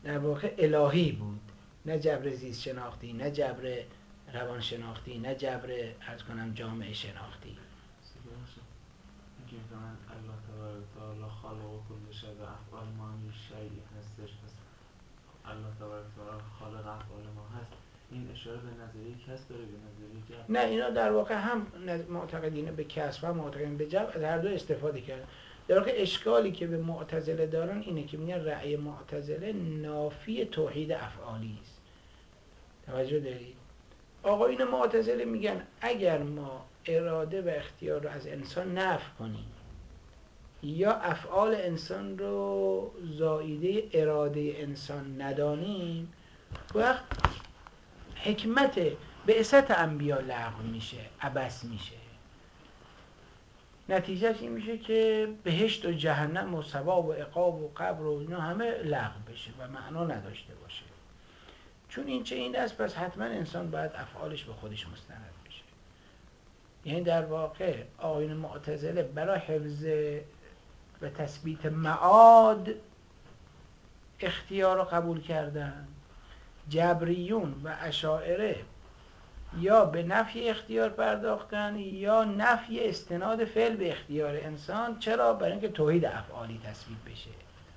در واقع الهی بود، نه جبر زیست شناختی، نه جبر روان شناختی، نه جبر عرض کنم جامعه شناختی. میگیم که من الله تبارک و تعالی خالق و کل شیء و افعال ما هم شیئی هستش، پس الله تبارک و تعالی خالق افعال ما هست. این اشاره به نظریه کسب داره، به نظریه جبر؟ نه، اینا در واقع هم معتقدین به کسب و معتقدین به جبر، از هر دو استفاده کرد. در واقع اشکالی که به معتزله دارن اینه که میگن رأی معتزله نافی توحید افعالی است. توجه دارید؟ آقایون معتزله میگن اگر ما اراده و اختیار رو از انسان نفی کنیم یا افعال انسان رو زائیده اراده انسان ندانیم، وقت حکمت بعثت انبیا لغو میشه، عبث میشه. نتیجهش این میشه که بهشت و جهنم و ثواب و عقاب و قبر و اینا همه لغو بشه و معنا نداشته باشه. چون این چه این است، پس حتما انسان باید افعالش به خودش مستند بشه. یعنی در واقع آیین معتزله برای حفظ و تثبیت معاد اختیار رو قبول کردن. جبریون و اشاعره یا به نفی اختیار پرداختن یا نفی استناد فعل به اختیار انسان. چرا؟ برای اینکه توحید افعالی تثبیت بشه.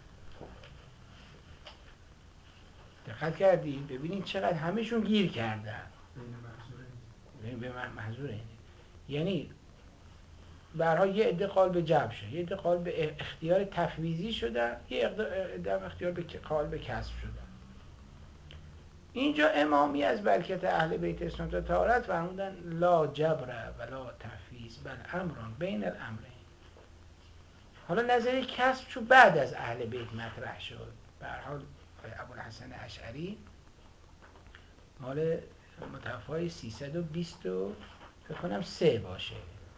دقت کردید؟ ببینید چقدر همشون گیر کردن. به محظور اینه. یعنی برها یه عده قائل به جبر شدن، یه عده قائل به اختیار تفویضی شدن، یه عده اختیار به قائل به کسب شدن. اینجا امامی از برکت اهل بیت سنت و طهارت فرمودن لا جبر ولا تفویض بل امران بین الامرین. حالا نظریه کسب چون بعد از اهل بیت مطرح شد. به هر حال ابوالحسن اشعری مال متوفای 320 فکر کنم 3 باشه.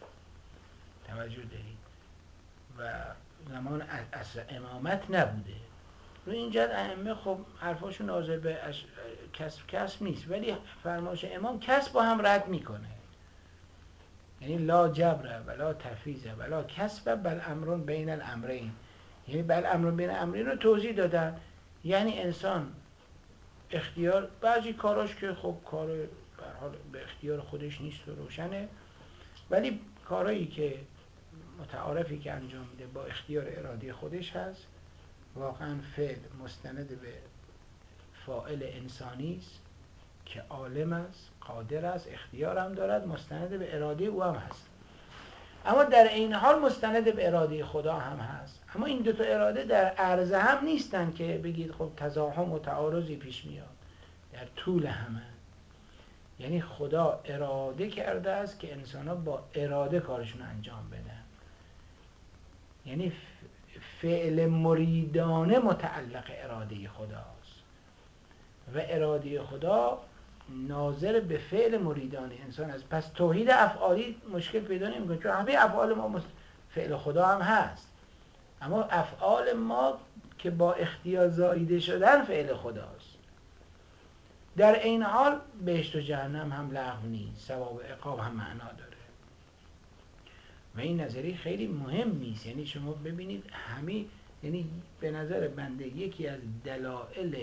توجه دارید؟ و زمان اصل امامت نبوده. رو این جد ائمه خب حرفاشون ناظر به کسب نیست، ولی فرمایش امام کسب با هم رد میکنه. یعنی لا جبر ولا تفویض ولا کسب بل امرون بین الامرین. یعنی بل امرون بین الامرین رو توضیح دادن. یعنی انسان اختیار بعضی کاراش که خب کار به هر حال به اختیار خودش نیست و روشنه، ولی کارهایی که متعارفی که انجام میده با اختیار ارادی خودش هست، واقعا فعل مستند به فاعل انسانی است که عالم است، قادر است، اختیار هم دارد، مستند به اراده او هم هست. اما در این حال مستند به اراده خدا هم هست. اما این دو تا اراده در عرض هم نیستن که بگید خب تزاحم و تعارضی پیش میاد، در طول همه. یعنی خدا اراده کرده است که انسان‌ها با اراده کارشون انجام بدن. یعنی فعل مریدانه متعلق اراده خداست و اراده خدا ناظر به فعل مریدانه انسان است. پس توحید افعالی مشکل پیدا نمی‌کنه، چون همه افعال ما فعل خدا هم هست، اما افعال ما که با اختیار زاییده شدن فعل خداست. در این حال بهشت و جهنم هم لغو نیست، ثواب و عقاب هم معنا داره و این نظریه خیلی مهمی است. یعنی شما ببینید همه، یعنی به نظر بنده یکی از دلایل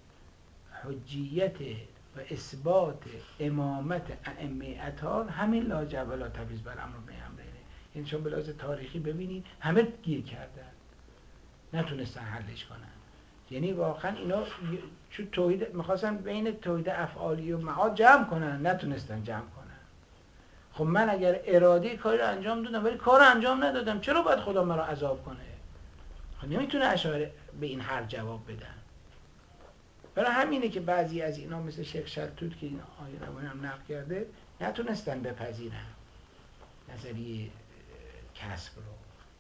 حجیت و اثبات امامت ائمه اطهار همین لا جبر ولا تفویض بل امر بین الامرین. یعنی شما به لحاظ تاریخی ببینید همه گیر کردن، نتونستن حلش کنن. یعنی واقعا اینا چون توحید میخواستن بین توحید افعالی و معاد جمع کنن، نتونستن جمع کنن. خب من اگر اراده کاری رو انجام دادم ولی کار رو انجام ندادم، چرا باید خدا مرا عذاب کنه؟ خب نمیتونه اشاعره به این حرف جواب بدن. برای همینه که بعضی از اینا مثل شیخ شلتوت که این آیه روانی هم نقل کرده نتونستن بپذیرن نظریه کسب رو،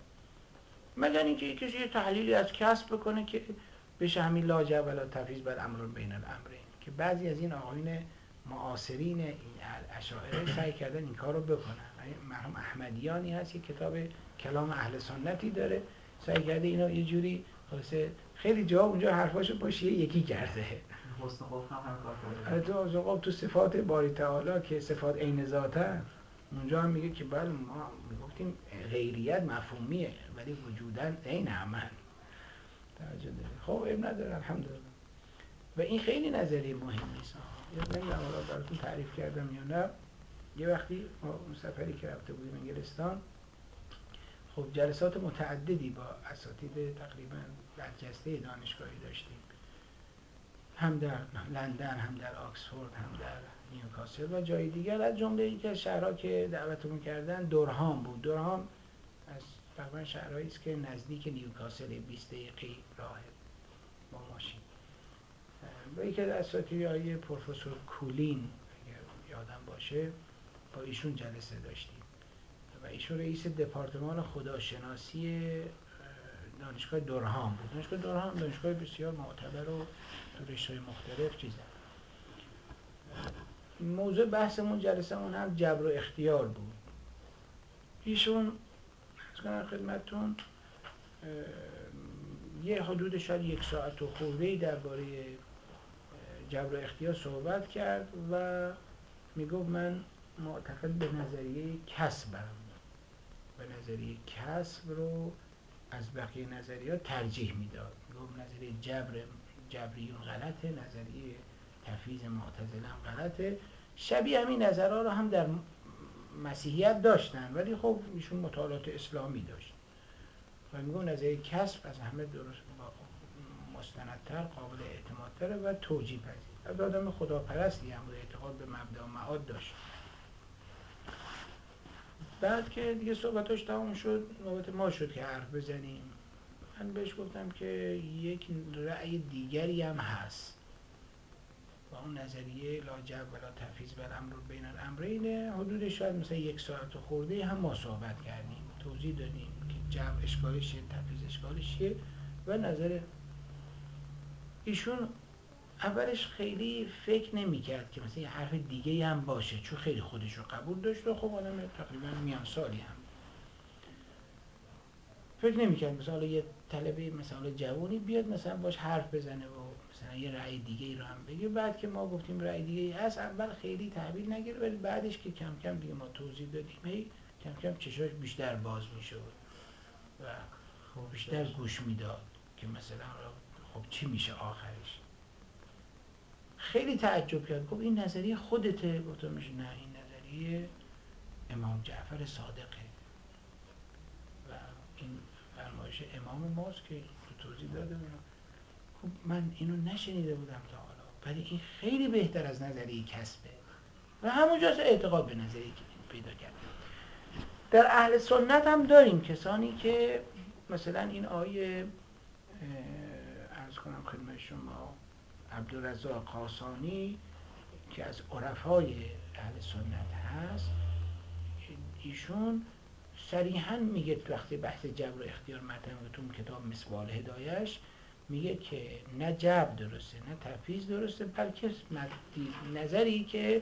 مگر اینکه کسی یه تحلیلی از کسب بکنه که بشه همین لا جبر ولا تفویض بل امر بین الامرین، که بعضی از این آقایون معاصرین این اشاعره سعی کردن این کار رو بکنن. مرحوم احمدیانی هست که کتاب کلام اهل سنتی داره، سعی کرده اینا یه جوری خلاصه خیلی جا اونجا حرفاشو با شیعه یکی کرده. حسن خوف هم کار کرده. تو صفات باری تعالی که صفات عین ذاته، اونجا هم میگه که بله ما میگفتیم غیریت مفهومیه ولی وجوداً عین عمل. توجه داری؟ خب عیب نداره، الحمدلله. و این خیلی نظریه مهمی است. نمیدونم حالا براتون تعریف کردم یا نه. یه وقتی ما اون سفری که رفته بودیم انگلستان، خب جلسات متعددی با اساتید تقریبا برجسته دانشگاهی داشتیم، هم در لندن، هم در آکسفورد، هم در نیوکاسل و جای دیگر. از جمله یکی از شهرها که دعوتمون کردن دورهام بود. دورهام از تقریبا شهرهایی است که نزدیک نیوکاسل، 20 دقیقه راه با ماشین. با یکی از اساتیدهای پروفسور کولین اگر یادم باشه، با ایشون جلسه داشتیم و ایشون رئیس دپارتمان خداشناسی دانشگاه دورهام بود. دانشگاه دورهام دانشگاه بسیار معتبر و تو رشته‌های مختلف چیزه. موضوع بحثمون جلسمون هم جبر و اختیار بود. ایشون از کنم خدمتتون یه حدود شاید 1 ساعت و خورده‌ای درباره جبر و اختیار صحبت کرد و میگفت من معتقد به نظریه کسبم و نظریه کسب رو از بقیه نظریات ترجیح میداد. میگفت نظریه جبریون غلطه، نظریه تفویض معتزله هم غلطه. شبیه همین نظرها رو هم در مسیحیت داشتن، ولی خب ایشون مطالعات اسلامی داشت و میگفت نظریه کسب از همه درست مستندتر، قابل اعتمادتره و توجیه پذیر. از آدم خداپرستی هم بود، اعتقاد به مبدا و معاد داشت. بعد که دیگه صحبتاش تمام شد، نوبت ما شد که حرف بزنیم. من بهش گفتم که یک رأی دیگری هم هست و اون نظریه لا جبر ولا تفویض بل امر بین الامرین. حدود شاید مثلا 1 ساعت خورده هم ما صحبت کردیم، توضیح دادیم که جبر اشکالش چیه، تفویض اشکالش چیه و نظر ایشون. اولش خیلی فکر نمی‌کرد که مثلا یه حرف دیگه هم باشه، چون خیلی خودش رو قبول داشت و خب آدم تقریبا میان سالی هم فکر نمی‌کرد مثلا یه طلبه مثلا جوانی بیاد مثلا باش حرف بزنه و مثلا یه رأی دیگه ای رو هم بگه. بعد که ما گفتیم رأی دیگه ای هست، اول خیلی تحویل نگرفت، ولی بعدش که کم کم دیگه ما توضیح دادیم، هی کم کم چشاش بیشتر باز میشد و خب بیشتر گوش میداد که مثلا خب چی میشه آخرش. خیلی تعجب کرد، گفت این نظریه خودته؟ گفتم نه، این نظریه امام جعفر صادقه و این فرمایش امام ماست که تو توضیح داده بودم. خب من اینو نشنیده بودم تا حالا، ولی این خیلی بهتر از نظریه کسبه و همونجاست اعتقاد به نظریه پیدا کرد. در اهل سنت هم داریم کسانی که مثلا این آیه عرض کنم خدمت شما، عبدالرزاق قاسانی که از عرفای اهل سنت هست، ایشون صریحاً میگه وقتی بحث جبر و اختیار مطرح تو کتاب مصباح الهدایه‌اش میگه که نه جبر درسته نه تفویض درسته، بلکه نظری که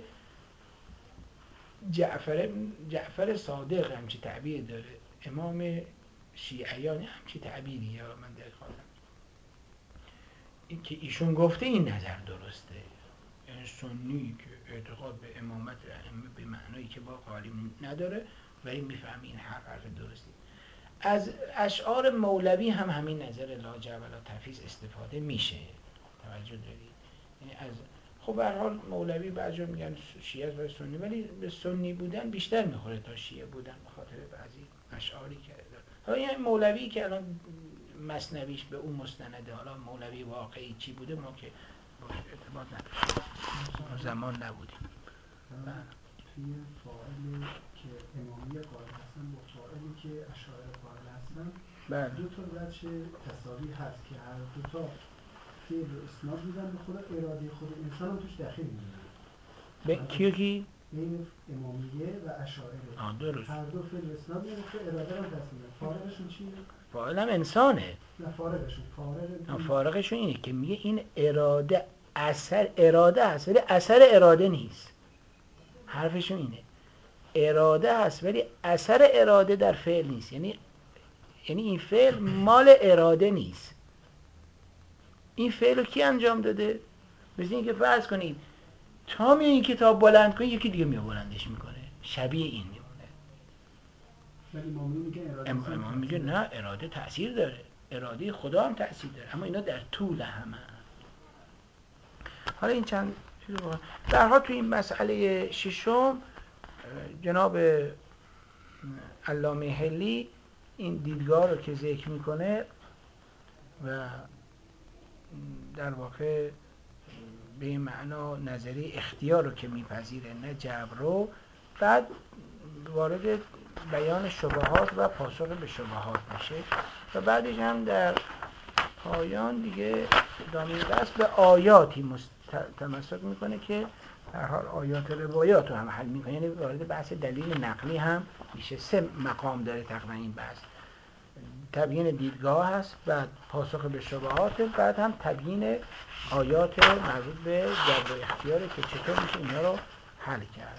جعفر صادق همچی تعبیر داره، امام شیعیان همچی تعبیری، یا من در خواهم این که ایشون گفته این نظر درسته. یعنی سنی که اعتقاد به امامت ائمه به معنایی که با قالی نداره ولی میفهمی این حرف درستی. از اشعار مولوی هم همین نظر لا جبر ولا تفویض استفاده میشه، توجه دارید؟ یعنی از خب به هر حال مولوی بعضی میگن شیعه و سنی، ولی به سنی بودن بیشتر میخوره تا شیعه بودن به خاطر بعضی اشعاری که داره. حالا این مولوی که الان مثنویش به اون مستنده، حالا مولوی واقعی چی بوده ما که باش ارتباط نداشتیم، زمان نبودیم. توی فاعلی که امامی قائل هستن با فاعلی که اشاعره قائل هستن، بله، دو تا وجه تساوی هست که هر دو تا فعل رو اسناد میدن به خود اراده خود انسان هم توش داخل میدن. به کی؟ بین امامیه و اشاعره درست. هر دو فعل اسناد میدن که اراده هم دست میدن. فارغشون چیه؟ فاعل هم انسانه. نه فارغشون اینه که میگه این اراده اراده هست ولی اثر اراده نیست. حرفشون اینه اراده هست ولی اثر اراده در فعل نیست. یعنی این فعل مال اراده نیست. این فعل رو کی انجام داده؟ مثل این که فرض کنید تا می این کتاب بلند کنی یکی دیگه بلندش میکنه، شبیه این میمونه. امام میگه نه، اراده تأثیر داره، اراده خدا هم تأثیر داره، اما اینا در طول همه. حالا این چند چیز رو در حال تو این مسئله ششم جناب علامه حلی این دیدگاه رو که ذکر میکنه و در واقع به این معنا نظریه اختیار رو که میپذیره نه جبر رو، بعد وارد بیان شبهات و پاسخ به شبهات میشه و بعدش هم در پایان دیگه ادامه دست به آیاتی تمسک میکنه که در حال آیات روایات رو هم حل میکنه، یعنی وارد بحث دلیل نقلی هم میشه. 3 مقام داره تقریبا این بحث. تبیین دیدگاه هست، بعد پاسخ به شبهات، بعد هم تبیین آیات مربوط به جبر و اختیاره که چطور میشه اینا رو حل کرد.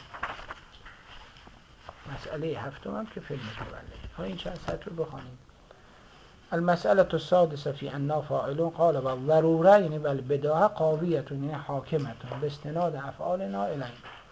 مسئله هفتم هم که فیلم متولد. ها این چند سطر رو بخوانیم. المسألة السادسة في أننا فاعلون قال والضرورة یعنی والبداهة قاویة یعنی حاکمة به استناد افعالنا الینا.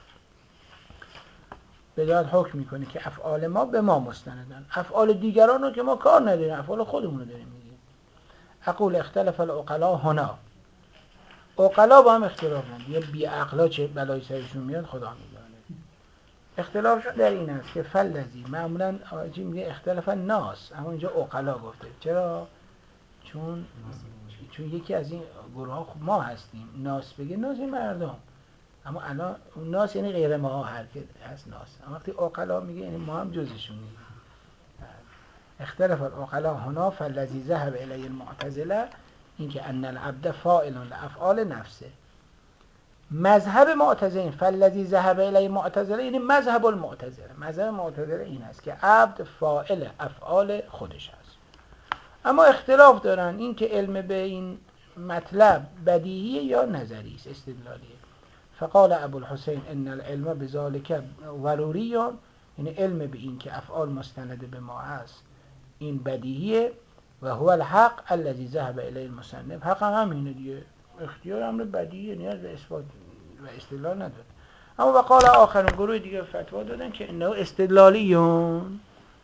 بداهت حکم میکنه که افعال ما به ما مستندن، افعال دیگران رو که ما کار نداریم، افعال خودمون رو داریم میگیم. اقول اختلف العقلاء هنا. عقلا با هم اختلاف دارن، یه بی عقلا چه بلای سرشون میاد خدا میدونه. اختلافشون در این است که فلذی معمولا آجی میگه اختلاف الناس، اما اینجا عقلا گفته. چرا؟ چون یکی از این گروه ها ما هستیم. ناس بگه ناس این مردم، اما الان ناس یعنی غیر ما هر که هست ناس، اما وقتی عقلا میگه یعنی ما هم جزشونیم. اختلاف العقلا هنا فالذی ذهب الی المعتزله این که ان العبد فاعل لافعال نفسه. مذهب معتزله فالذی ذهب الی المعتزله یعنی مذهب المعتزله. مذهب معتزله این است که عبد فاعل افعال خودش است. اما اختلاف دارن این که علم به این مطلب بدیهی یا نظری است، استدلالیه. فقال ابو الحسین ان العلم بذلك ضروری، یعنی علم به این که افعال مستند به ما است این بدیهیه. و هو الحق الذي ذهب الیه المصنف. حق هم همینه دیگه، اختیار امر بدیهیه، نیاز به اثبات و استدلال نداره. اما وقال آخرین گروه دیگه فتوا دادن که انه استدلالیون.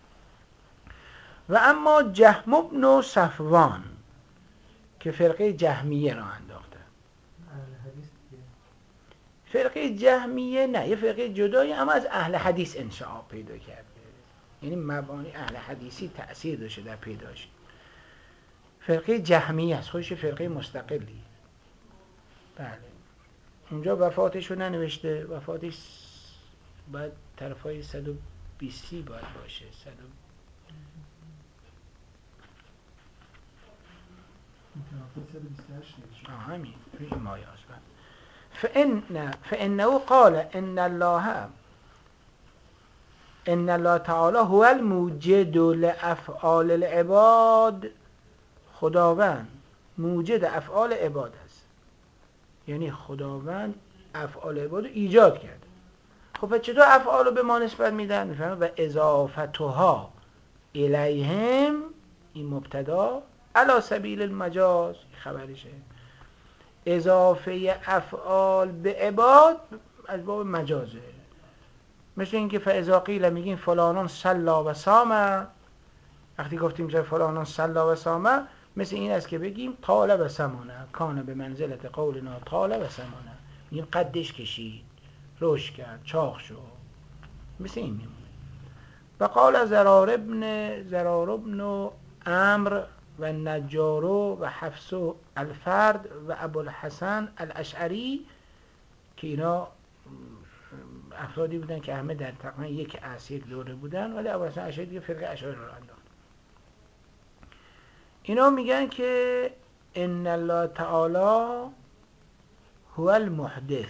و اما جهم بن صفوان که فرقه جهمیه را انداختن. فرقه جهمیه نه، یه فرقه جدایی اما از اهل حدیث انشعاب پیدا کرده، یعنی مبانی اهل حدیثی تأثیر داشته در پیداش. فرقه جهمیه است، خودش فرقه مستقلی. بله اونجا وفاتش رو ننوشته، وفاتش باید طرفای 120 باید باشه. همین روی مایه هست. فإنه قال ان الله تعالی هو الموجد لافعال العباد. خداوند موجد افعال عباد است، یعنی خداوند افعال عباد رو ایجاد کرده. خب چطور افعال رو به ما نسبت میدن؟ میفهمه و اضافتها الیهم این مبتدا علی سبیل المجاز خبرشه. اضافه افعال به عباد از باب مجازه. مثل اینکه فاذا قیل میگیم فلانون صلا و صام، وقتی گفتیم که فلانون صلا و صام مثل این است که بگیم طال و سمانه کان به منزلت قولنا طال و سمانه، میگیم قدش کشید، رشد کرد، چاق شد، مثل این میمونه. و قال زرار ابن عمرو و نجارو و حفص الفرد و ابوالحسن الاشعری که اینا افرادی بودن که همه در تقریبا یک عصر دوره بودن، ولی ابوالحسن الاشعری دیگه فرقه اشعری رو انداخت. اینا میگن که ان الله تعالی هو المحدث.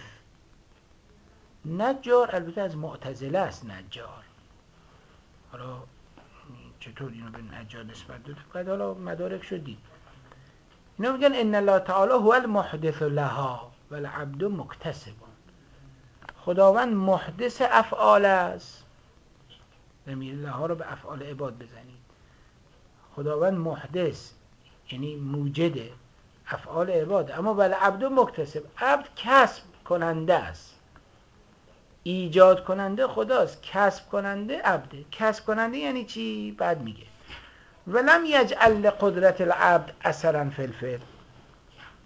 نجار البته از معتزله است نجار. حالا چطور اینو به نجار نسبت داده؟ بعد حالا مدارک شدید. اینا میگن ان الله تعالی هو المحدث لها والعبد مکتسب. خداوند محدث افعال است. ضمیر لها رو به افعال عباد بزنید. خداوند محدث یعنی موجد افعال عباد، اما والعبد مکتسب، عبد کسب کننده است. ایجاد کننده خداست، کسب کننده عبده. کسب کننده یعنی چی؟ بعد میگه ولم یجعل لقدرت العبد اثرا فی الفعل.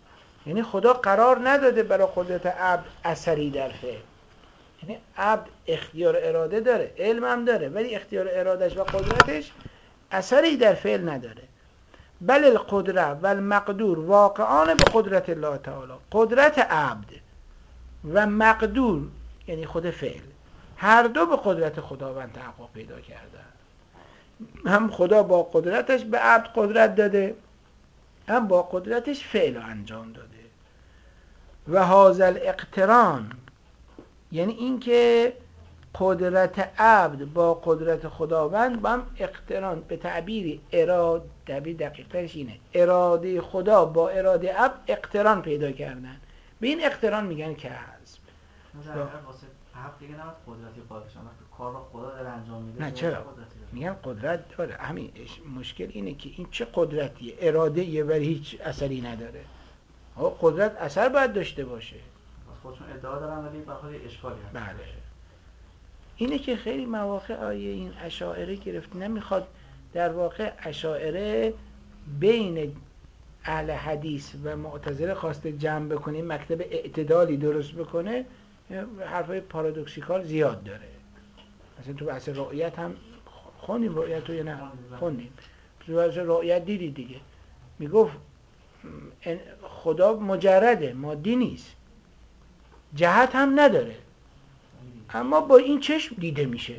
یعنی خدا قرار نداده برای قدرت عبد اثری در فعل. یعنی عبد اختیار اراده داره، علم هم داره، ولی اختیار ارادش و قدرتش اثری در فعل نداره. بل القدره و المقدور واقعان به قدرت الله تعالی. قدرت عبد و مقدور یعنی خود فعل هر دو به قدرت خداوند تحقق پیدا کردن. هم خدا با قدرتش به عبد قدرت داده، هم با قدرتش فعل انجام داده. و هذا الاقتران یعنی اینکه قدرت عبد با قدرت خداوند با هم اقتران، به تعبیری دقیق‌ترش اینه، اراده خدا با اراده عبد اقتران پیدا کردن. به این اقتران میگن کسب. مثلا واسه عبد دیگه نباید قدرتی قادرش، وقتی کار رو خدا داره انجام میده. نه چرا؟ میگن قدرت داره. همین مشکل اینه که این چه قدرتیه؟ اراده‌ایه ولی هیچ اثری نداره. قدرت اثر باید داشته باشه. خودشون ادعا دارن ولی بخاطر اشکالی هست. بله. اینه که خیلی مواقع آیه این اشاعره گرفت، نمیخواد در واقع اشاعره بین اهل حدیث و معتزله خواسته جمع بکنه، مکتب اعتدالی درست بکنه، حرفای پارادوکسیکال زیاد داره. مثلا تو بحث رؤیت هم خوندیم، رؤیت رو یا نه خوندیم، تو بحث رؤیت دیدی دیگه، میگفت خدا مجرده، مادی نیست، جهت هم نداره، اما با این چشم دیده میشه.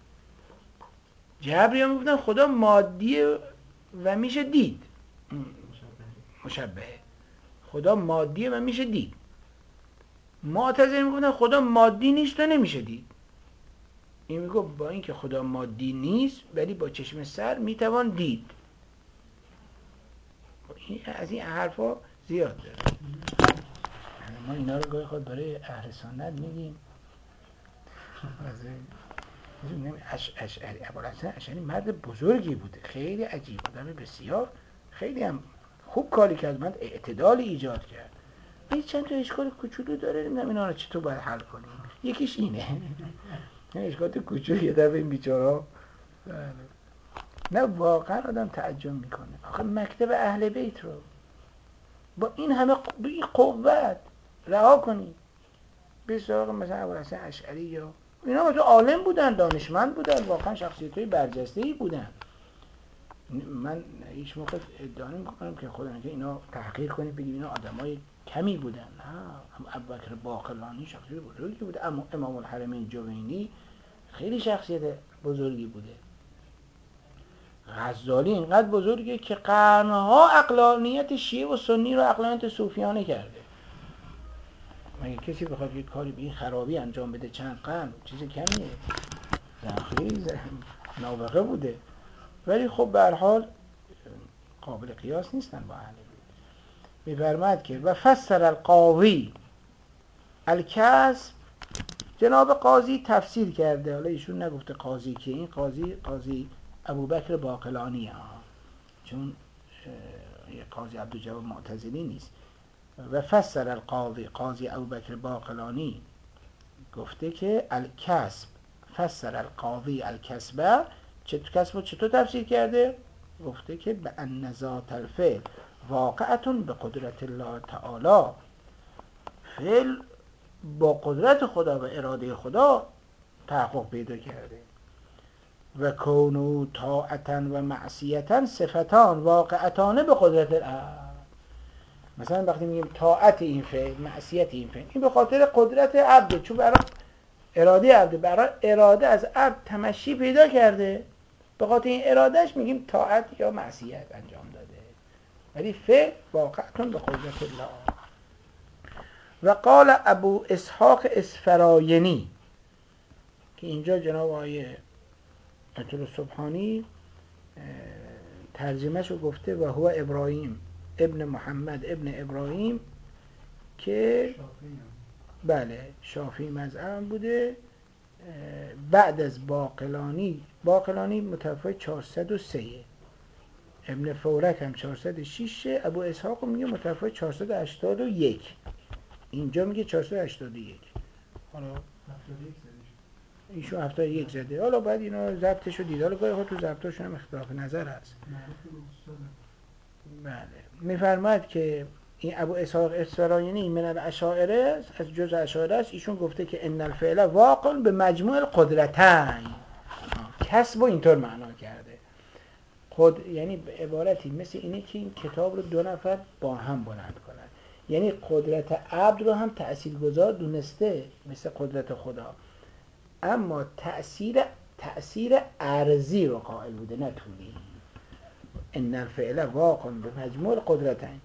جبریان میگفتن خدا مادیه و میشه دید، مشبهه، خدا مادیه و میشه دید. معتزله میگفتن خدا مادی نیست و نمیشه دید. این میگفت با اینکه خدا مادی نیست ولی با چشم سر میتوان دید. از این حرفا زیاد داره. ما اینا رو گاهی خود برای اهل سنت میگیم. ابوالحسن اشعری مرد بزرگی بوده، خیلی عجیب بوده، بسیار خیلی هم خوب کاری کرد، من اعتدال ایجاد کرد. این چند تا اشکال کوچولو داره، نمیدونم اینا رو چطور باید حل کنیم. یکیش اینه، اشکالات کوچولو یه دفعه این بیچاره‌ها. نه واقعا آدم تعجب میکنه، آخه مکتب اهل بیت رو با این همه این قوت رها کنی به سراغ مثلا ابوالحسن اشعری یا اینا. مثلا عالم بودن، دانشمند بودن، واقعا شخصیت‌های برجسته‌ای بودن. من هیچ موقع ادعا نمی‌کنم که خودم که اینا تحقیر کنید بگید اینا آدمای کمی بودن. نه، هم ابوبکر باقلانی شخصیت بزرگی بوده، اما امام الحرمین جوینی خیلی شخصیت بزرگی بوده. غزالی اینقدر بزرگه که قرنها عقلانیت شیعه و سنی رو عقلانیت صوفیانه کرده. مگه کسی بخواد یه کاری به این خرابی انجام بده چند قرن، چیز کمیه، خیلی نابغه بوده. ولی خب به هر حال قابل قیاس نیستن با اهل بیت. می‌فرماید که و فسر القاضی الکسب، جناب قاضی تفسیر کرده، حالا ایشون نگفته قاضی که این قاضی ابوبکر باقلانی ها، چون قاضی عبدالجواد معتزلی نیست. و فسر قاضی ابوبکر باقلانی گفته که الکسب، فسر القاضی الکسبه، کسب چطور تفسیر کرده؟ گفته که به ان ذات الفعل واقعتون به قدرت الله تعالی، فعل با قدرت خدا و اراده خدا تحقق پیدا کرده. و کونو طاعتا و معصیتا صفتان واقعتانه به قدرت العبد. مثلا وقتی میگیم طاعت این فعل، معصیت این فعل، این به خاطر قدرت عبد، چون برای اراده عبد، برای اراده از عبد تمشی پیدا کرده، به خاطر این ارادهش میگیم طاعت یا معصیت انجام داده. ولی فعل واقعتون به قدرت الله. و قال ابو اسحاق اسفراینی، که اینجا جناب آقای عطل سبحانی ترجمهشو گفته، و هو ابراهیم ابن محمد ابن ابراهیم که بله شافعی مذهب بوده، بعد از باقلانی متوفی 403، ابن فورک هم 406، ابو اسحاق میگه متوفی 481، اینجا میگه 481. حالا ایشون 71 زده، حالا باید اینا ضبطشو دید، حالا گاهی خود تو ضبطاشون هم اختلاف نظر هست. بله. میفرماید که این ابو اسحاق اسفراینی من الاشاعره از جز اشاعره است، ایشون گفته که ان الفعل واقع به مجموع القدرتین. کسب و اینطور معنا کرده. یعنی به عبارتی مثل اینه که این کتاب رو دو نفر با هم بلند کنن، یعنی قدرت عبد رو هم تأثیرگذار دونسته مثل قدرت خدا، اما تأثیر ارضی رو قائل بوده نه طولی. ان الفعل واقع به مجموع القدرتین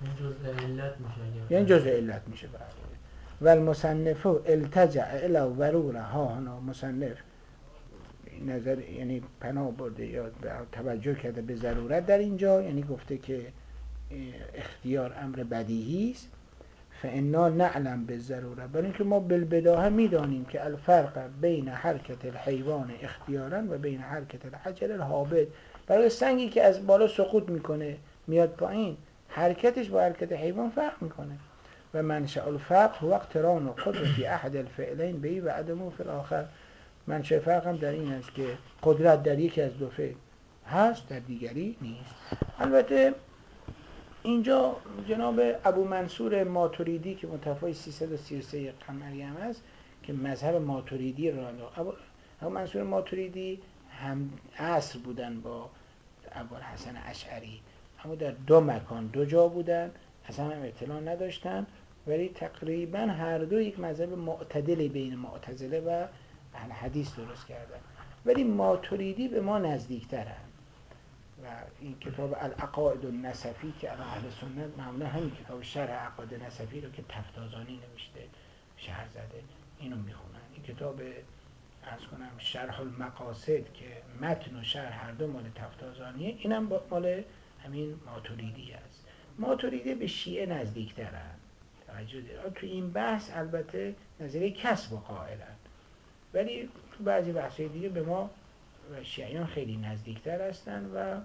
یعنی جزء علت میشه. و المصنف التجع الى ضروره، ها هنا مصنف نظر یعنی پناه برده یا توجه کرده به ضرورت در اینجا، یعنی گفته که اختیار امر بدیهی است. فانا نعلم بالضروره، برای اینکه ما بالبداهه میدانیم که الفرق بین حرکت الحیوان اختیارا و بین حرکت الحجر الهابط. برای سنگی که از بالا سقوط میکنه میاد پایین، حرکتش با حرکت حیوان فرق میکنه. و منشأ الفرق هو اقتران قدرت احد الفعلین به و عدمه فی الاخر. منشأ فرق هم در این است که قدرت در یکی از دو فعل هست در دیگری نیست. البته اینجا جناب ابو منصور ماتوریدی که متوفای 333 قمری هم است که مذهب ماتوریدی را ابو منصور ماتوریدی هم عصر بودن با ابوالحسن اشعری، اما در دو مکان دو جا بودن، اصلا هم اطلاع نداشتن، ولی تقریبا هر دو یک مذهب معتدلی بین معتزله و اهل حدیث درست کردن. ولی ماتوریدی به ما نزدیکترن و این کتاب العقائد النسفی که اهل سنت معمولا همین کتاب شرح عقاید نسفی رو که تفتازانی نوشته شرح زده اینو میخونن. این کتاب عرض کنم شرح المقاصد که متن و شرح هر دو مال تفتازانیه، اینم مال همین ماتوریدی است. ماتوریدی به شیعه نزدیکترن. توجه دارید تو این بحث البته نظریه کسب و قائلن، ولی تو بعضی بحث‌های دیگه به ما و شیعیان خیلی نزدیکتر هستن و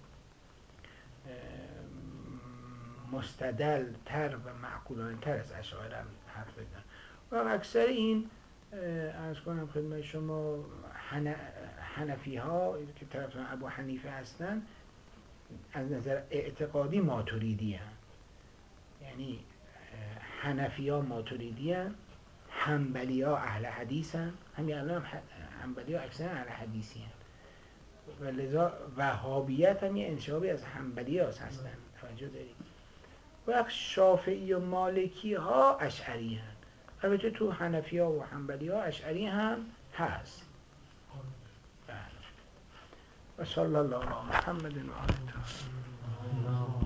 مستدل تر و معقولانه تر از اشاعره حرف بزنن. و اکثر این عرض کنم خدمت شما حنفی ها که طرفدار ابو حنیفه هستن از نظر اعتقادی ماتوریدی هستن، یعنی حنفی ها ماتوریدی هستن، حنبلی ها اهل حدیث هستن، همین الان حنبلی ها اکثر اهل حدیثی هستن و لذا وهابیت هم یه انشابی از حنبلی ها هستن. توجه دارید. و شافعی و مالکی ها اشعری هستن. البته تو حنفی ها و حنبلی ها اشعری هم هست. و صلی الله علی محمد و آله.